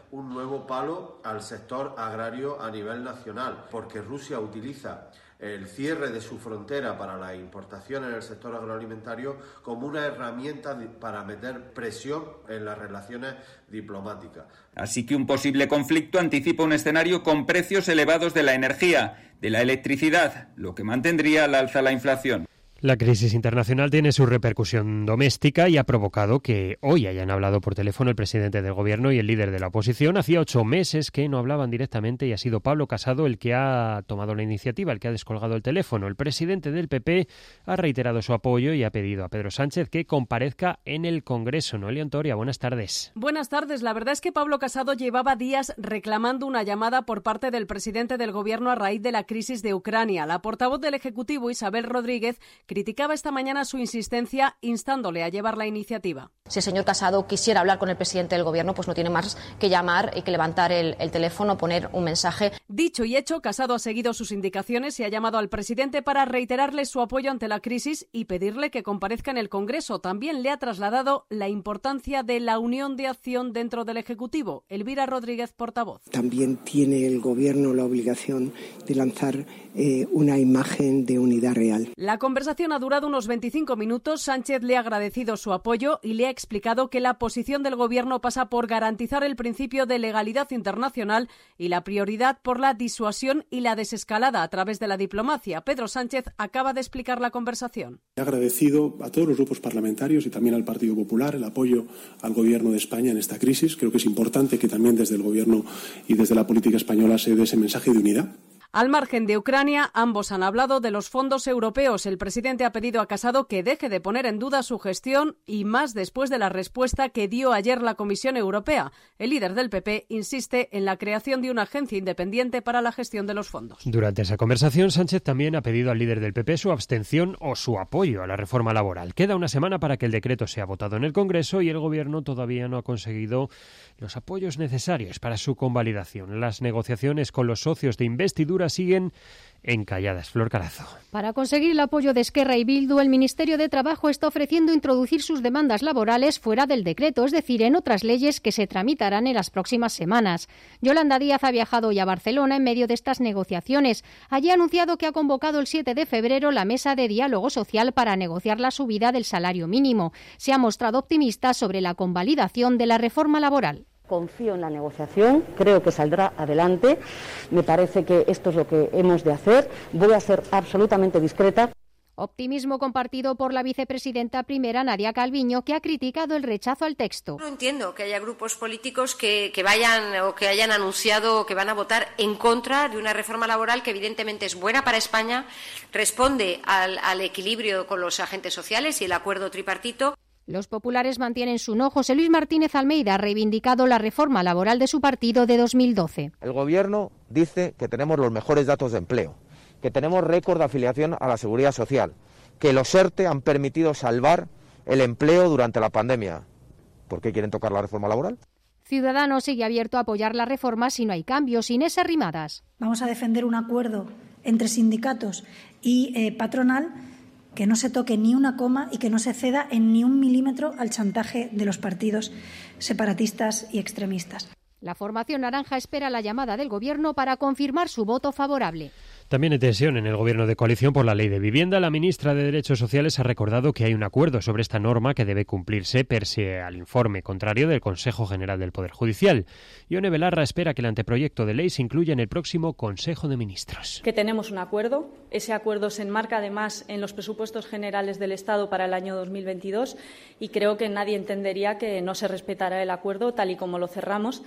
un nuevo palo al sector agrario a nivel nacional, porque Rusia utiliza el cierre de su frontera para la importación en el sector agroalimentario como una herramienta para meter presión en las relaciones diplomáticas. Así que un posible conflicto anticipa un escenario con precios elevados de la energía, de la electricidad, lo que mantendría al alza la inflación. La crisis internacional tiene su repercusión doméstica y ha provocado que hoy hayan hablado por teléfono el presidente del Gobierno y el líder de la oposición. Hacía ocho meses que no hablaban directamente y ha sido Pablo Casado el que ha tomado la iniciativa, el que ha descolgado el teléfono. El presidente del P P ha reiterado su apoyo y ha pedido a Pedro Sánchez que comparezca en el Congreso. Noelia Antoria, buenas tardes. Buenas tardes. La verdad es que Pablo Casado llevaba días reclamando una llamada por parte del presidente del Gobierno a raíz de la crisis de Ucrania. La portavoz del Ejecutivo, Isabel Rodríguez, criticaba esta mañana su insistencia instándole a llevar la iniciativa. Si el señor Casado quisiera hablar con el presidente del Gobierno, pues no tiene más que llamar y que levantar el, el teléfono, poner un mensaje. Dicho y hecho, Casado ha seguido sus indicaciones y ha llamado al presidente para reiterarle su apoyo ante la crisis y pedirle que comparezca en el Congreso. También le ha trasladado la importancia de la unión de acción dentro del Ejecutivo. Elvira Rodríguez, portavoz. También tiene el Gobierno la obligación de lanzar eh, una imagen de unidad real. La conversación ha durado unos veinticinco minutos. Sánchez le ha agradecido su apoyo y le ha explicado que la posición del Gobierno pasa por garantizar el principio de legalidad internacional y la prioridad por la disuasión y la desescalada a través de la diplomacia. Pedro Sánchez acaba de explicar la conversación. He agradecido a todos los grupos parlamentarios y también al Partido Popular el apoyo al Gobierno de España en esta crisis. Creo que es importante que también desde el Gobierno y desde la política española se dé ese mensaje de unidad. Al margen de Ucrania, ambos han hablado de los fondos europeos. El presidente ha pedido a Casado que deje de poner en duda su gestión y más después de la respuesta que dio ayer la Comisión Europea. El líder del P P insiste en la creación de una agencia independiente para la gestión de los fondos. Durante esa conversación, Sánchez también ha pedido al líder del P P su abstención o su apoyo a la reforma laboral. Queda una semana para que el decreto sea votado en el Congreso y el Gobierno todavía no ha conseguido los apoyos necesarios para su convalidación. Las negociaciones con los socios de investidura siguen encalladas. Flor Carazo. Para conseguir el apoyo de Esquerra y Bildu, el Ministerio de Trabajo está ofreciendo introducir sus demandas laborales fuera del decreto, es decir, en otras leyes que se tramitarán en las próximas semanas. Yolanda Díaz ha viajado hoy a Barcelona en medio de estas negociaciones. Allí ha anunciado que ha convocado el siete de febrero la mesa de diálogo social para negociar la subida del salario mínimo. Se ha mostrado optimista sobre la convalidación de la reforma laboral. Confío en la negociación, creo que saldrá adelante, me parece que esto es lo que hemos de hacer, voy a ser absolutamente discreta. Optimismo compartido por la vicepresidenta primera, Nadia Calviño, que ha criticado el rechazo al texto. No entiendo que haya grupos políticos que, que vayan o que hayan anunciado que van a votar en contra de una reforma laboral que evidentemente es buena para España, responde al, al equilibrio con los agentes sociales y el acuerdo tripartito. Los populares mantienen su no. José Luis Martínez Almeida ha reivindicado la reforma laboral de su partido de dos mil doce. El Gobierno dice que tenemos los mejores datos de empleo, que tenemos récord de afiliación a la Seguridad Social, que los ERTE han permitido salvar el empleo durante la pandemia. ¿Por qué quieren tocar la reforma laboral? Ciudadanos sigue abierto a apoyar la reforma si no hay cambios. Inés Arrimadas. Vamos a defender un acuerdo entre sindicatos y eh, patronal, que no se toque ni una coma y que no se ceda en ni un milímetro al chantaje de los partidos separatistas y extremistas. La formación naranja espera la llamada del Gobierno para confirmar su voto favorable. También hay tensión en el Gobierno de coalición por la Ley de Vivienda. La ministra de Derechos Sociales ha recordado que hay un acuerdo sobre esta norma que debe cumplirse pese al informe contrario del Consejo General del Poder Judicial. Ione Belarra espera que el anteproyecto de ley se incluya en el próximo Consejo de Ministros. Que tenemos un acuerdo. Ese acuerdo se enmarca además en los presupuestos generales del Estado para el año dos mil veintidós y creo que nadie entendería que no se respetara el acuerdo tal y como lo cerramos.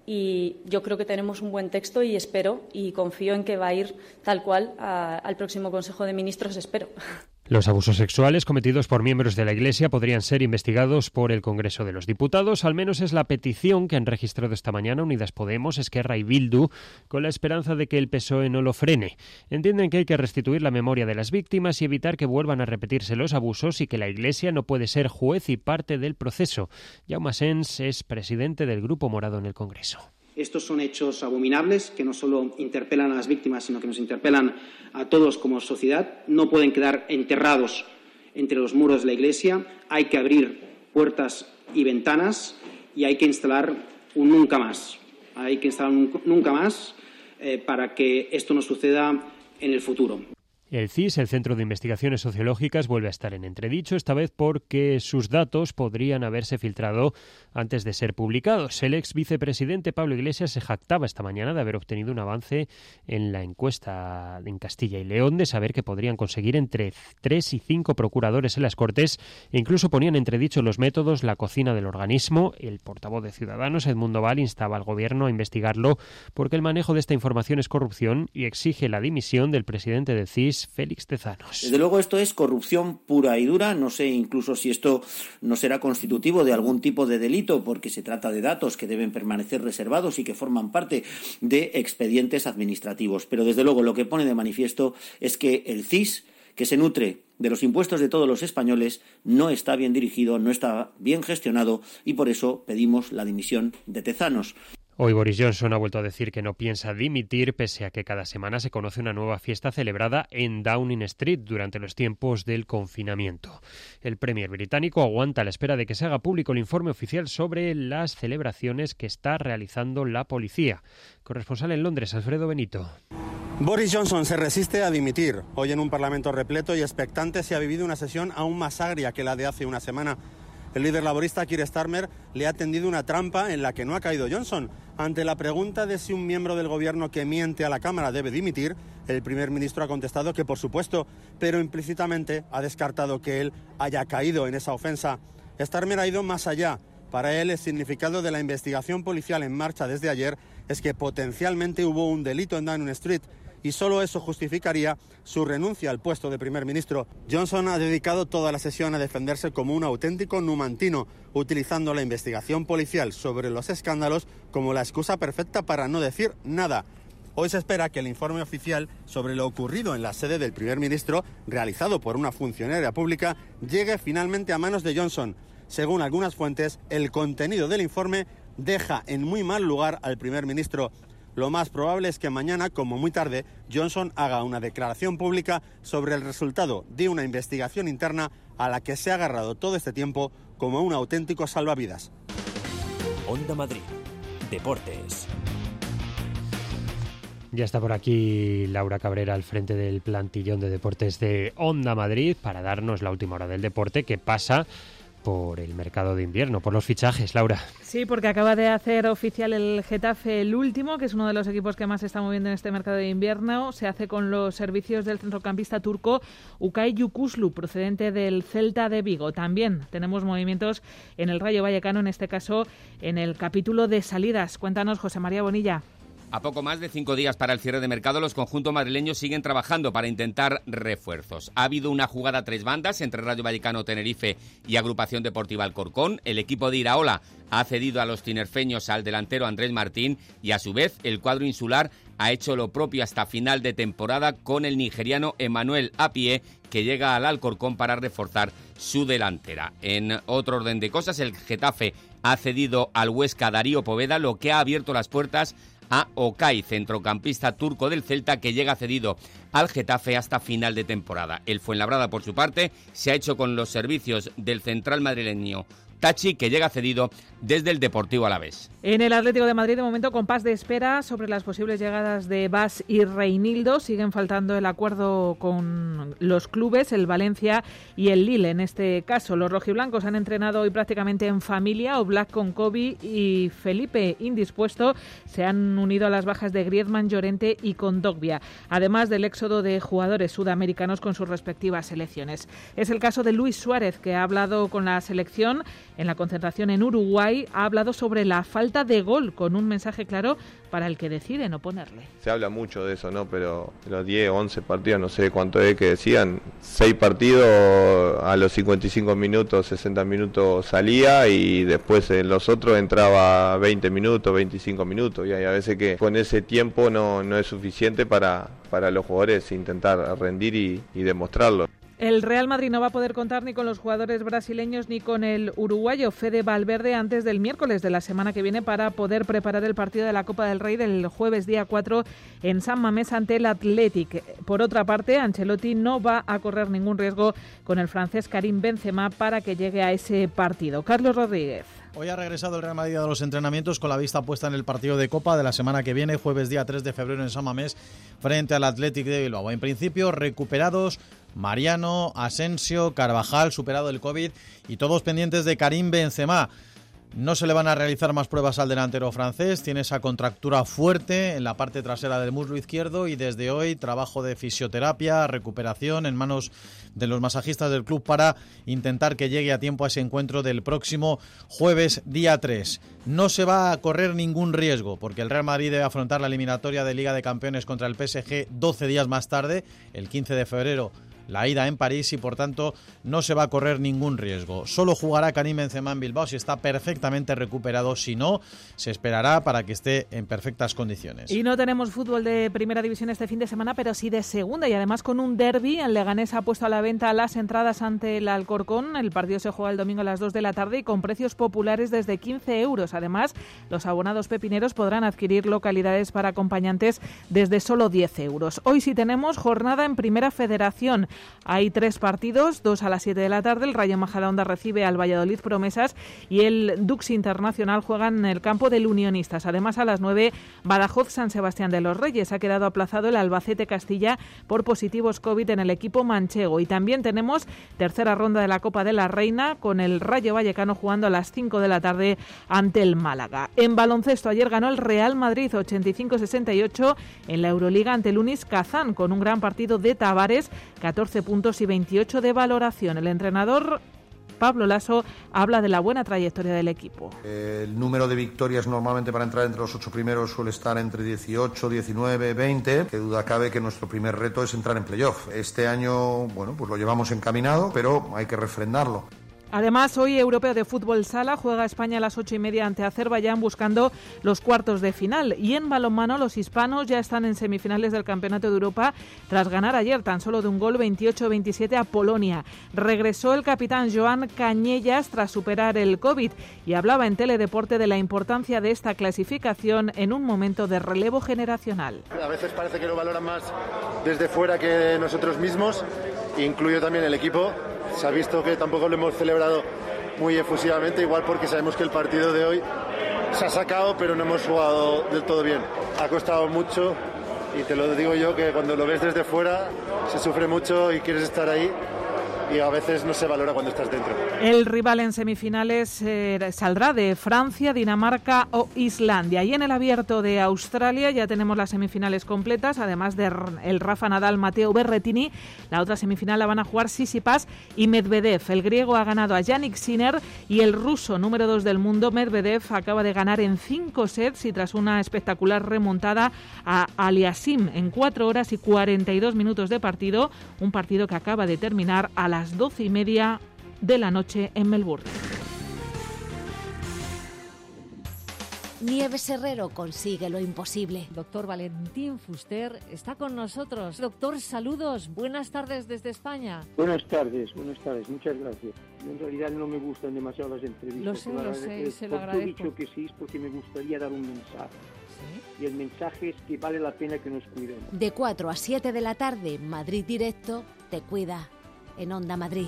Y yo creo que tenemos un buen texto y espero y confío en que va a ir tal cual a, al próximo Consejo de Ministros, espero. Los abusos sexuales cometidos por miembros de la Iglesia podrían ser investigados por el Congreso de los Diputados. Al menos es la petición que han registrado esta mañana Unidas Podemos, Esquerra y Bildu, con la esperanza de que el P S O E no lo frene. Entienden que hay que restituir la memoria de las víctimas y evitar que vuelvan a repetirse los abusos y que la Iglesia no puede ser juez y parte del proceso. Jaume Sens es presidente del Grupo Morado en el Congreso. Estos son hechos abominables que no solo interpelan a las víctimas, sino que nos interpelan a todos como sociedad. No pueden quedar enterrados entre los muros de la Iglesia. Hay que abrir puertas y ventanas y hay que instalar un nunca más. hay que instalar nunca más eh, para que esto no suceda en el futuro. El C I S, el Centro de Investigaciones Sociológicas, vuelve a estar en entredicho, esta vez porque sus datos podrían haberse filtrado antes de ser publicados. El ex vicepresidente Pablo Iglesias se jactaba esta mañana de haber obtenido un avance en la encuesta en Castilla y León, de saber que podrían conseguir entre tres y cinco procuradores en las Cortes, e incluso ponían en entredicho los métodos, la cocina del organismo. El portavoz de Ciudadanos, Edmundo Val, instaba al Gobierno a investigarlo porque el manejo de esta información es corrupción y exige la dimisión del presidente del C I S, Félix Tezanos. Desde luego esto es corrupción pura y dura. No sé incluso si esto no será constitutivo de algún tipo de delito, porque se trata de datos que deben permanecer reservados y que forman parte de expedientes administrativos. Pero desde luego lo que pone de manifiesto es que el C I S, que se nutre de los impuestos de todos los españoles, no está bien dirigido, no está bien gestionado, y por eso pedimos la dimisión de Tezanos. Hoy Boris Johnson ha vuelto a decir que no piensa dimitir, pese a que cada semana se conoce una nueva fiesta celebrada en Downing Street durante los tiempos del confinamiento. El premier británico aguanta a la espera de que se haga público el informe oficial sobre las celebraciones que está realizando la policía. Corresponsal en Londres, Alfredo Benito. Boris Johnson se resiste a dimitir. Hoy, en un parlamento repleto y expectante, se ha vivido una sesión aún más agria que la de hace una semana. El líder laborista Keir Starmer le ha tendido una trampa en la que no ha caído Johnson. Ante la pregunta de si un miembro del gobierno que miente a la Cámara debe dimitir, el primer ministro ha contestado que por supuesto, pero implícitamente ha descartado que él haya caído en esa ofensa. Starmer ha ido más allá. Para él, el significado de la investigación policial en marcha desde ayer es que potencialmente hubo un delito en Downing Street, y solo eso justificaría su renuncia al puesto de primer ministro. Johnson ha dedicado toda la sesión a defenderse como un auténtico numantino, utilizando la investigación policial sobre los escándalos como la excusa perfecta para no decir nada. Hoy se espera que el informe oficial sobre lo ocurrido en la sede del primer ministro, realizado por una funcionaria pública, llegue finalmente a manos de Johnson. Según algunas fuentes, el contenido del informe deja en muy mal lugar al primer ministro. Lo más probable es que mañana, como muy tarde, Johnson haga una declaración pública sobre el resultado de una investigación interna a la que se ha agarrado todo este tiempo como un auténtico salvavidas. Onda Madrid. Deportes. Ya está por aquí Laura Cabrera al frente del plantillón de deportes de Onda Madrid para darnos la última hora del deporte, que pasa por el mercado de invierno, por los fichajes, Laura. Sí, porque acaba de hacer oficial el Getafe, el último, que es uno de los equipos que más se está moviendo en este mercado de invierno. Se hace con los servicios del centrocampista turco Ukay Yukuşlu, procedente del Celta de Vigo. También tenemos movimientos en el Rayo Vallecano, en este caso en el capítulo de salidas. Cuéntanos, José María Bonilla. A poco más de cinco días para el cierre de mercado, los conjuntos madrileños siguen trabajando para intentar refuerzos. Ha habido una jugada a tres bandas entre Rayo Vallecano Tenerife y Agrupación Deportiva Alcorcón. El equipo de Iraola ha cedido a los tinerfeños al delantero Andrés Martín y, a su vez, el cuadro insular ha hecho lo propio hasta final de temporada con el nigeriano Emmanuel Appieh, que llega al Alcorcón para reforzar su delantera. En otro orden de cosas, el Getafe ha cedido al Huesca Darío Poveda, lo que ha abierto las puertas a Okay, centrocampista turco del Celta, que llega cedido al Getafe hasta final de temporada. El Fuenlabrada, por su parte, se ha hecho con los servicios del central madrileño Tachi, que llega cedido desde el Deportivo Alavés. En el Atlético de Madrid, de momento, compás de espera sobre las posibles llegadas de Bas y Reinildo. Siguen faltando el acuerdo con los clubes, el Valencia y el Lille. En este caso, los rojiblancos han entrenado hoy prácticamente en familia. Oblak con COVID y Felipe indispuesto. Se han unido a las bajas de Griezmann, Llorente y Kondogbia, además del éxodo de jugadores sudamericanos con sus respectivas selecciones. Es el caso de Luis Suárez, que ha hablado con la selección en la concentración en Uruguay. Ha hablado sobre la falta de gol, con un mensaje claro para el que decide no ponerle. Se habla mucho de eso, ¿no? Pero los diez, once partidos, no sé cuánto es que decían, seis partidos a los cincuenta y cinco minutos, sesenta minutos salía, y después en los otros entraba veinte minutos, veinticinco minutos, y hay a veces que con ese tiempo no, no es suficiente para, para los jugadores intentar rendir y, y demostrarlo. El Real Madrid no va a poder contar ni con los jugadores brasileños ni con el uruguayo Fede Valverde antes del miércoles de la semana que viene para poder preparar el partido de la Copa del Rey del jueves día cuatro en San Mamés ante el Athletic. Por otra parte, Ancelotti no va a correr ningún riesgo con el francés Karim Benzema para que llegue a ese partido. Carlos Rodríguez. Hoy ha regresado el Real Madrid a los entrenamientos con la vista puesta en el partido de Copa de la semana que viene, jueves día tres de febrero en San Mamés, frente al Athletic de Bilbao. En principio, recuperados Mariano, Asensio, Carvajal, superado el COVID y todos pendientes de Karim Benzema. No se le van a realizar más pruebas al delantero francés, tiene esa contractura fuerte en la parte trasera del muslo izquierdo y desde hoy trabajo de fisioterapia, recuperación en manos de los masajistas del club para intentar que llegue a tiempo a ese encuentro del próximo jueves día tres. No se va a correr ningún riesgo porque el Real Madrid debe afrontar la eliminatoria de Liga de Campeones contra el P S G doce días más tarde, el quince de febrero. La ida en París y por tanto no se va a correr ningún riesgo. Solo jugará Karim Benzema en Bilbao si está perfectamente recuperado, si no, se esperará para que esté en perfectas condiciones. Y no tenemos fútbol de primera división este fin de semana, pero sí de segunda y además con un derbi. El Leganés ha puesto a la venta las entradas ante el Alcorcón. El partido se juega el domingo a las dos de la tarde y con precios populares desde quince euros. Además, los abonados pepineros podrán adquirir localidades para acompañantes desde solo diez euros. Hoy sí tenemos jornada en Primera Federación. Hay tres partidos, dos a las siete de la tarde. El Rayo Majadahonda recibe al Valladolid Promesas y el Dux Internacional juega en el campo del Unionistas. Además, a las nueve, Badajoz San Sebastián de los Reyes. Ha quedado aplazado el Albacete Castilla por positivos COVID en el equipo manchego. Y también tenemos tercera ronda de la Copa de la Reina con el Rayo Vallecano jugando a las cinco de la tarde ante el Málaga. En baloncesto, ayer ganó el Real Madrid ochenta y cinco a sesenta y ocho en la Euroliga ante el Unis Kazán con un gran partido de Tavares, catorce puntos y veintiocho de valoración. El entrenador Pablo Laso habla de la buena trayectoria del equipo. El número de victorias normalmente para entrar entre los ocho primeros suele estar entre dieciocho, diecinueve, veinte. Qué duda cabe que nuestro primer reto es entrar en playoff. Este año, bueno, pues lo llevamos encaminado, pero hay que refrendarlo. Además, hoy Europeo de Fútbol Sala juega España a las ocho y media ante Azerbaiyán buscando los cuartos de final. Y en balonmano los hispanos ya están en semifinales del Campeonato de Europa tras ganar ayer tan solo de un gol veintiocho a veintisiete a Polonia. Regresó el capitán Joan Cañellas tras superar el COVID y hablaba en Teledeporte de la importancia de esta clasificación en un momento de relevo generacional. A veces parece que lo valoran más desde fuera que nosotros mismos, incluyo también el equipo. Se ha visto que tampoco lo hemos celebrado muy efusivamente, igual porque sabemos que el partido de hoy se ha sacado, pero no hemos jugado del todo bien. Ha costado mucho y te lo digo yo que cuando lo ves desde fuera se sufre mucho y quieres estar ahí y a veces no se valora cuando estás dentro. El rival en semifinales eh, saldrá de Francia, Dinamarca o Islandia. Y en el Abierto de Australia ya tenemos las semifinales completas, además de el Rafa Nadal, Matteo Berrettini. La otra semifinal la van a jugar Tsitsipas y Medvedev. El griego ha ganado a Yannick Sinner y el ruso número dos del mundo, Medvedev, acaba de ganar en cinco sets y tras una espectacular remontada a Aliasim en cuatro horas y cuarenta y dos minutos de partido, un partido que acaba de terminar a las doce y media de la noche en Melbourne. Nieves Herrero consigue lo imposible. Doctor Valentín Fuster está con nosotros. Doctor, saludos. Buenas tardes desde España. Buenas tardes, buenas tardes. Muchas gracias. En realidad no me gustan demasiado las entrevistas. Lo sé, lo sé, se lo agradezco. He dicho que sí es porque me gustaría dar un mensaje. ¿Sí? Y el mensaje es que vale la pena que nos cuidemos. De cuatro a siete de la tarde, Madrid Directo te cuida. En Onda Madrid.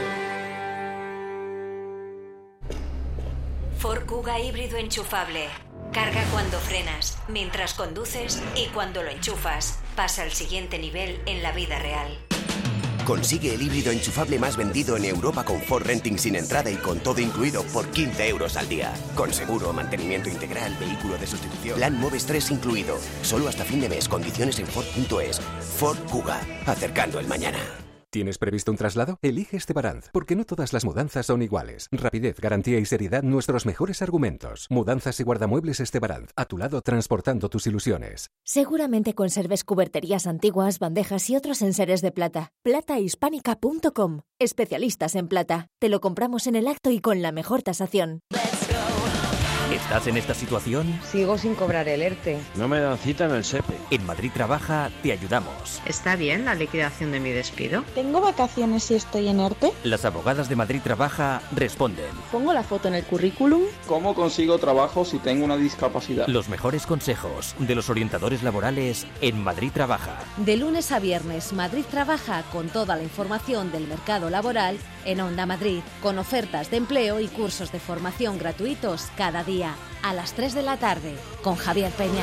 Ford Kuga híbrido enchufable. Carga cuando frenas, mientras conduces y cuando lo enchufas. Pasa al siguiente nivel en la vida real. Consigue el híbrido enchufable más vendido en Europa con Ford Renting sin entrada y con todo incluido por quince euros al día. Con seguro, mantenimiento integral, vehículo de sustitución. Plan Moves tres incluido. Solo hasta fin de mes. Condiciones en Ford punto es. Ford Kuga. Acercando el mañana. ¿Tienes previsto un traslado? Elige Estebaranz, porque no todas las mudanzas son iguales. Rapidez, garantía y seriedad, nuestros mejores argumentos. Mudanzas y guardamuebles Estebaranz, a tu lado transportando tus ilusiones. Seguramente conserves cuberterías antiguas, bandejas y otros enseres de plata. plata hispánica punto com. Especialistas en plata. Te lo compramos en el acto y con la mejor tasación. ¿Estás en esta situación? Sigo sin cobrar el ERTE. No me dan cita en el SEPE. En Madrid Trabaja te ayudamos. ¿Está bien la liquidación de mi despido? ¿Tengo vacaciones si estoy en ERTE? Las abogadas de Madrid Trabaja responden. ¿Pongo la foto en el currículum? ¿Cómo consigo trabajo si tengo una discapacidad? Los mejores consejos de los orientadores laborales en Madrid Trabaja. De lunes a viernes, Madrid Trabaja con toda la información del mercado laboral en Onda Madrid, con ofertas de empleo y cursos de formación gratuitos cada día, a las tres de la tarde, con Javier Peña.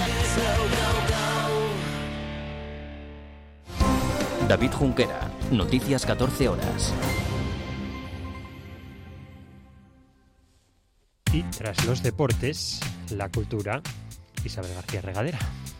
David Junquera, Noticias catorce horas. Y tras los deportes, la cultura, Isabel García Regadera.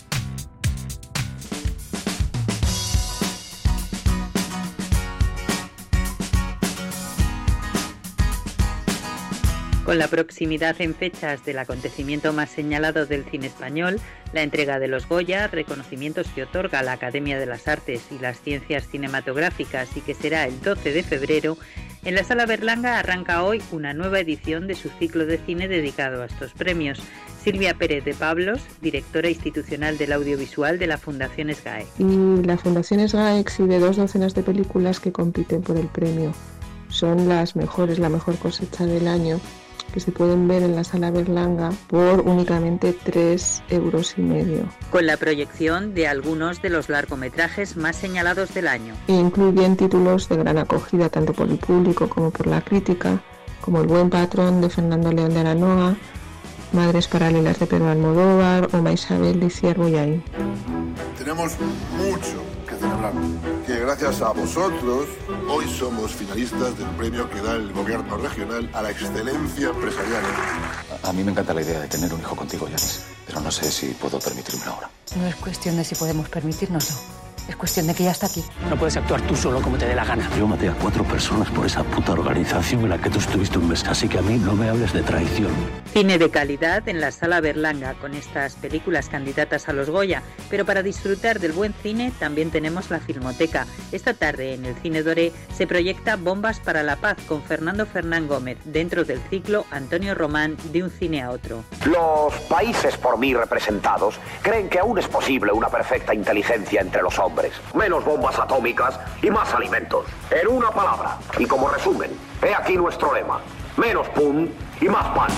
Con la proximidad en fechas del acontecimiento más señalado del cine español, la entrega de los Goya, reconocimientos que otorga la Academia de las Artes y las Ciencias Cinematográficas y que será el doce de febrero, en la Sala Berlanga arranca hoy una nueva edición de su ciclo de cine dedicado a estos premios. Silvia Pérez de Pablos, directora institucional del audiovisual de la Fundación SGAE. Y la Fundación SGAE exhibe dos docenas de películas que compiten por el premio. Son las mejores, la mejor cosecha del año, que se pueden ver en la Sala Berlanga por únicamente tres euros y medio. Con la proyección de algunos de los largometrajes más señalados del año. E incluyen títulos de gran acogida tanto por el público como por la crítica, como El buen patrón de Fernando León de Aranoa, Madres paralelas de Pedro Almodóvar o Maisabel de Iciar Bollaín. Tenemos mucho que celebrar, que gracias a vosotros hoy somos finalistas del premio que da el gobierno regional a la excelencia empresarial. A, a mí me encanta la idea de tener un hijo contigo, Yanis, pero no sé si puedo permitírmelo ahora. No es cuestión de si podemos permitírnoslo. Es cuestión de que ya está aquí. No puedes actuar tú solo como te dé la gana. Yo maté a cuatro personas por esa puta organización en la que tú estuviste un mes, así que a mí no me hables de traición. Cine de calidad en la Sala Berlanga con estas películas candidatas a los Goya, pero para disfrutar del buen cine también tenemos la Filmoteca. Esta tarde en el Cine Doré se proyecta Bombas para la Paz con Fernando Fernán Gómez, dentro del ciclo Antonio Román de un cine a otro. Los países por mí representados creen que aún es posible una perfecta inteligencia entre los hombres. Menos bombas atómicas y más alimentos. En una palabra, y como resumen, he aquí nuestro lema: menos pum y más pan.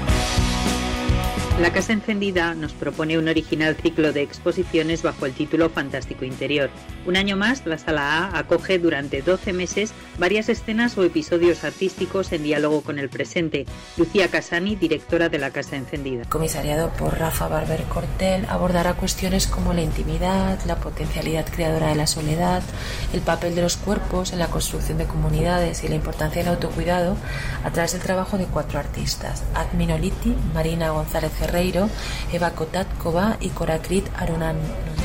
La Casa Encendida nos propone un original ciclo de exposiciones bajo el título Fantástico Interior. Un año más, la Sala A acoge durante doce meses varias escenas o episodios artísticos en diálogo con el presente. Lucía Casani, directora de la Casa Encendida. Comisariado por Rafa Barber Cortel, abordará cuestiones como la intimidad, la potencialidad creadora de la soledad, el papel de los cuerpos en la construcción de comunidades y la importancia del autocuidado a través del trabajo de cuatro artistas: Admin Oliti, Marina González Ferreiro, Eva Kotatkova y Korakrit Arunan.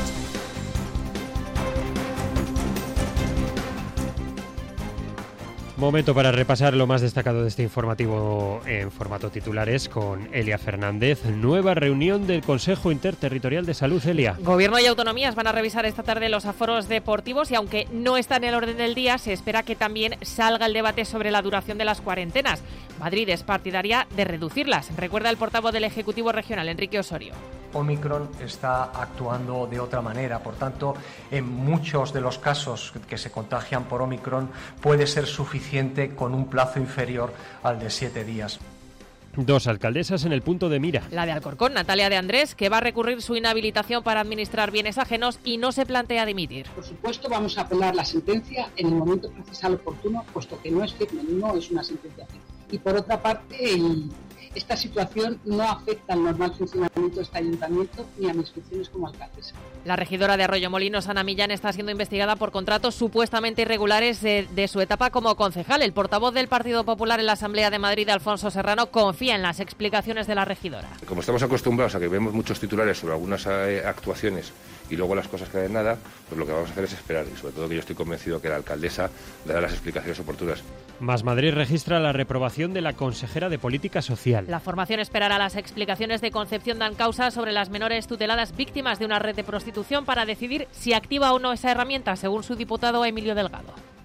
Momento para repasar lo más destacado de este informativo en formato titulares con Elia Fernández. Nueva reunión del Consejo Interterritorial de Salud, Elia. Gobierno y autonomías van a revisar esta tarde los aforos deportivos y aunque no está en el orden del día, se espera que también salga el debate sobre la duración de las cuarentenas. Madrid es partidaria de reducirlas, recuerda el portavoz del Ejecutivo Regional, Enrique Osorio. Omicron está actuando de otra manera, por tanto, en muchos de los casos que se contagian por Omicron puede ser suficiente con un plazo inferior al de siete días. Dos alcaldesas en el punto de mira. La de Alcorcón, Natalia de Andrés, que va a recurrir su inhabilitación para administrar bienes ajenos y no se plantea dimitir. Por supuesto, vamos a apelar la sentencia en el momento procesal oportuno, puesto que no es firme, no es una sentencia firme. Y por otra parte, el... esta situación no afecta al normal funcionamiento de este ayuntamiento ni a mis funciones como alcaldesa. La regidora de Arroyomolinos, Ana Millán, está siendo investigada por contratos supuestamente irregulares de, de su etapa como concejal. El portavoz del Partido Popular en la Asamblea de Madrid, Alfonso Serrano, confía en las explicaciones de la regidora. Como estamos acostumbrados a que vemos muchos titulares sobre algunas eh, actuaciones y luego las cosas quedan en nada, pues lo que vamos a hacer es esperar y sobre todo que yo estoy convencido que la alcaldesa dará las explicaciones oportunas. Más Madrid registra la reprobación de la consejera de Política Social. La formación esperará las explicaciones de Concepción Dancausa sobre las menores tuteladas víctimas de una red de prostitución para decidir si activa o no esa herramienta, según su diputado Emilio Delgado.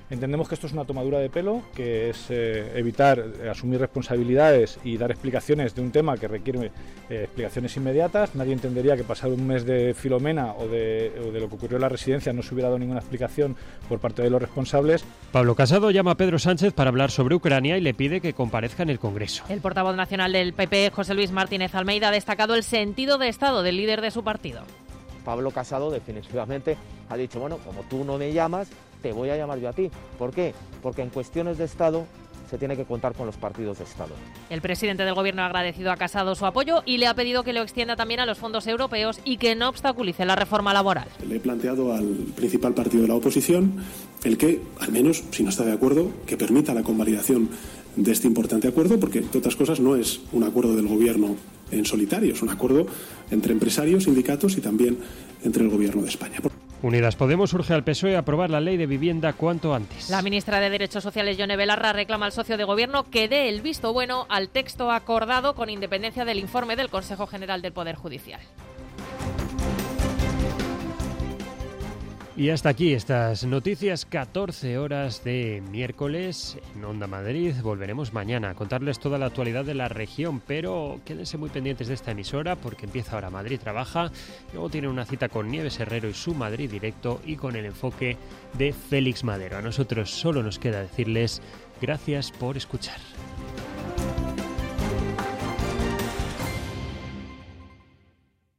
Entendemos que esto es una tomadura de pelo, que es eh, evitar eh, asumir responsabilidades y dar explicaciones de un tema que requiere eh, explicaciones inmediatas. Nadie entendería que pasado un mes de Filomena o de, o de lo que ocurrió en la residencia no se hubiera dado ninguna explicación por parte de los responsables. Pablo Casado llama a Pedro Sánchez para hablar sobre Ucrania y le pide que comparezca en el Congreso. El portavoz nacional del P P, José Luis Martínez Almeida, ha destacado el sentido de Estado del líder de su partido. Pablo Casado definitivamente ha dicho, bueno, como tú no me llamas, te voy a llamar yo a ti. ¿Por qué? Porque en cuestiones de Estado se tiene que contar con los partidos de Estado. El presidente del Gobierno ha agradecido a Casado su apoyo y le ha pedido que lo extienda también a los fondos europeos y que no obstaculice la reforma laboral. Le he planteado al principal partido de la oposición el que, al menos, si no está de acuerdo, que permita la convalidación de este importante acuerdo, porque, entre otras cosas, no es un acuerdo del Gobierno en solitario, es un acuerdo entre empresarios, sindicatos y también entre el Gobierno de España. Unidas Podemos urge al P S O E a aprobar la ley de vivienda cuanto antes. La ministra de Derechos Sociales, Yone Belarra, reclama al socio de gobierno que dé el visto bueno al texto acordado con independencia del informe del Consejo General del Poder Judicial. Y hasta aquí estas noticias, catorce horas de miércoles en Onda Madrid. Volveremos mañana a contarles toda la actualidad de la región, pero quédense muy pendientes de esta emisora porque empieza ahora Madrid Trabaja. Luego tienen una cita con Nieves Herrero y su Madrid Directo y con el enfoque de Félix Madero. A nosotros solo nos queda decirles gracias por escuchar.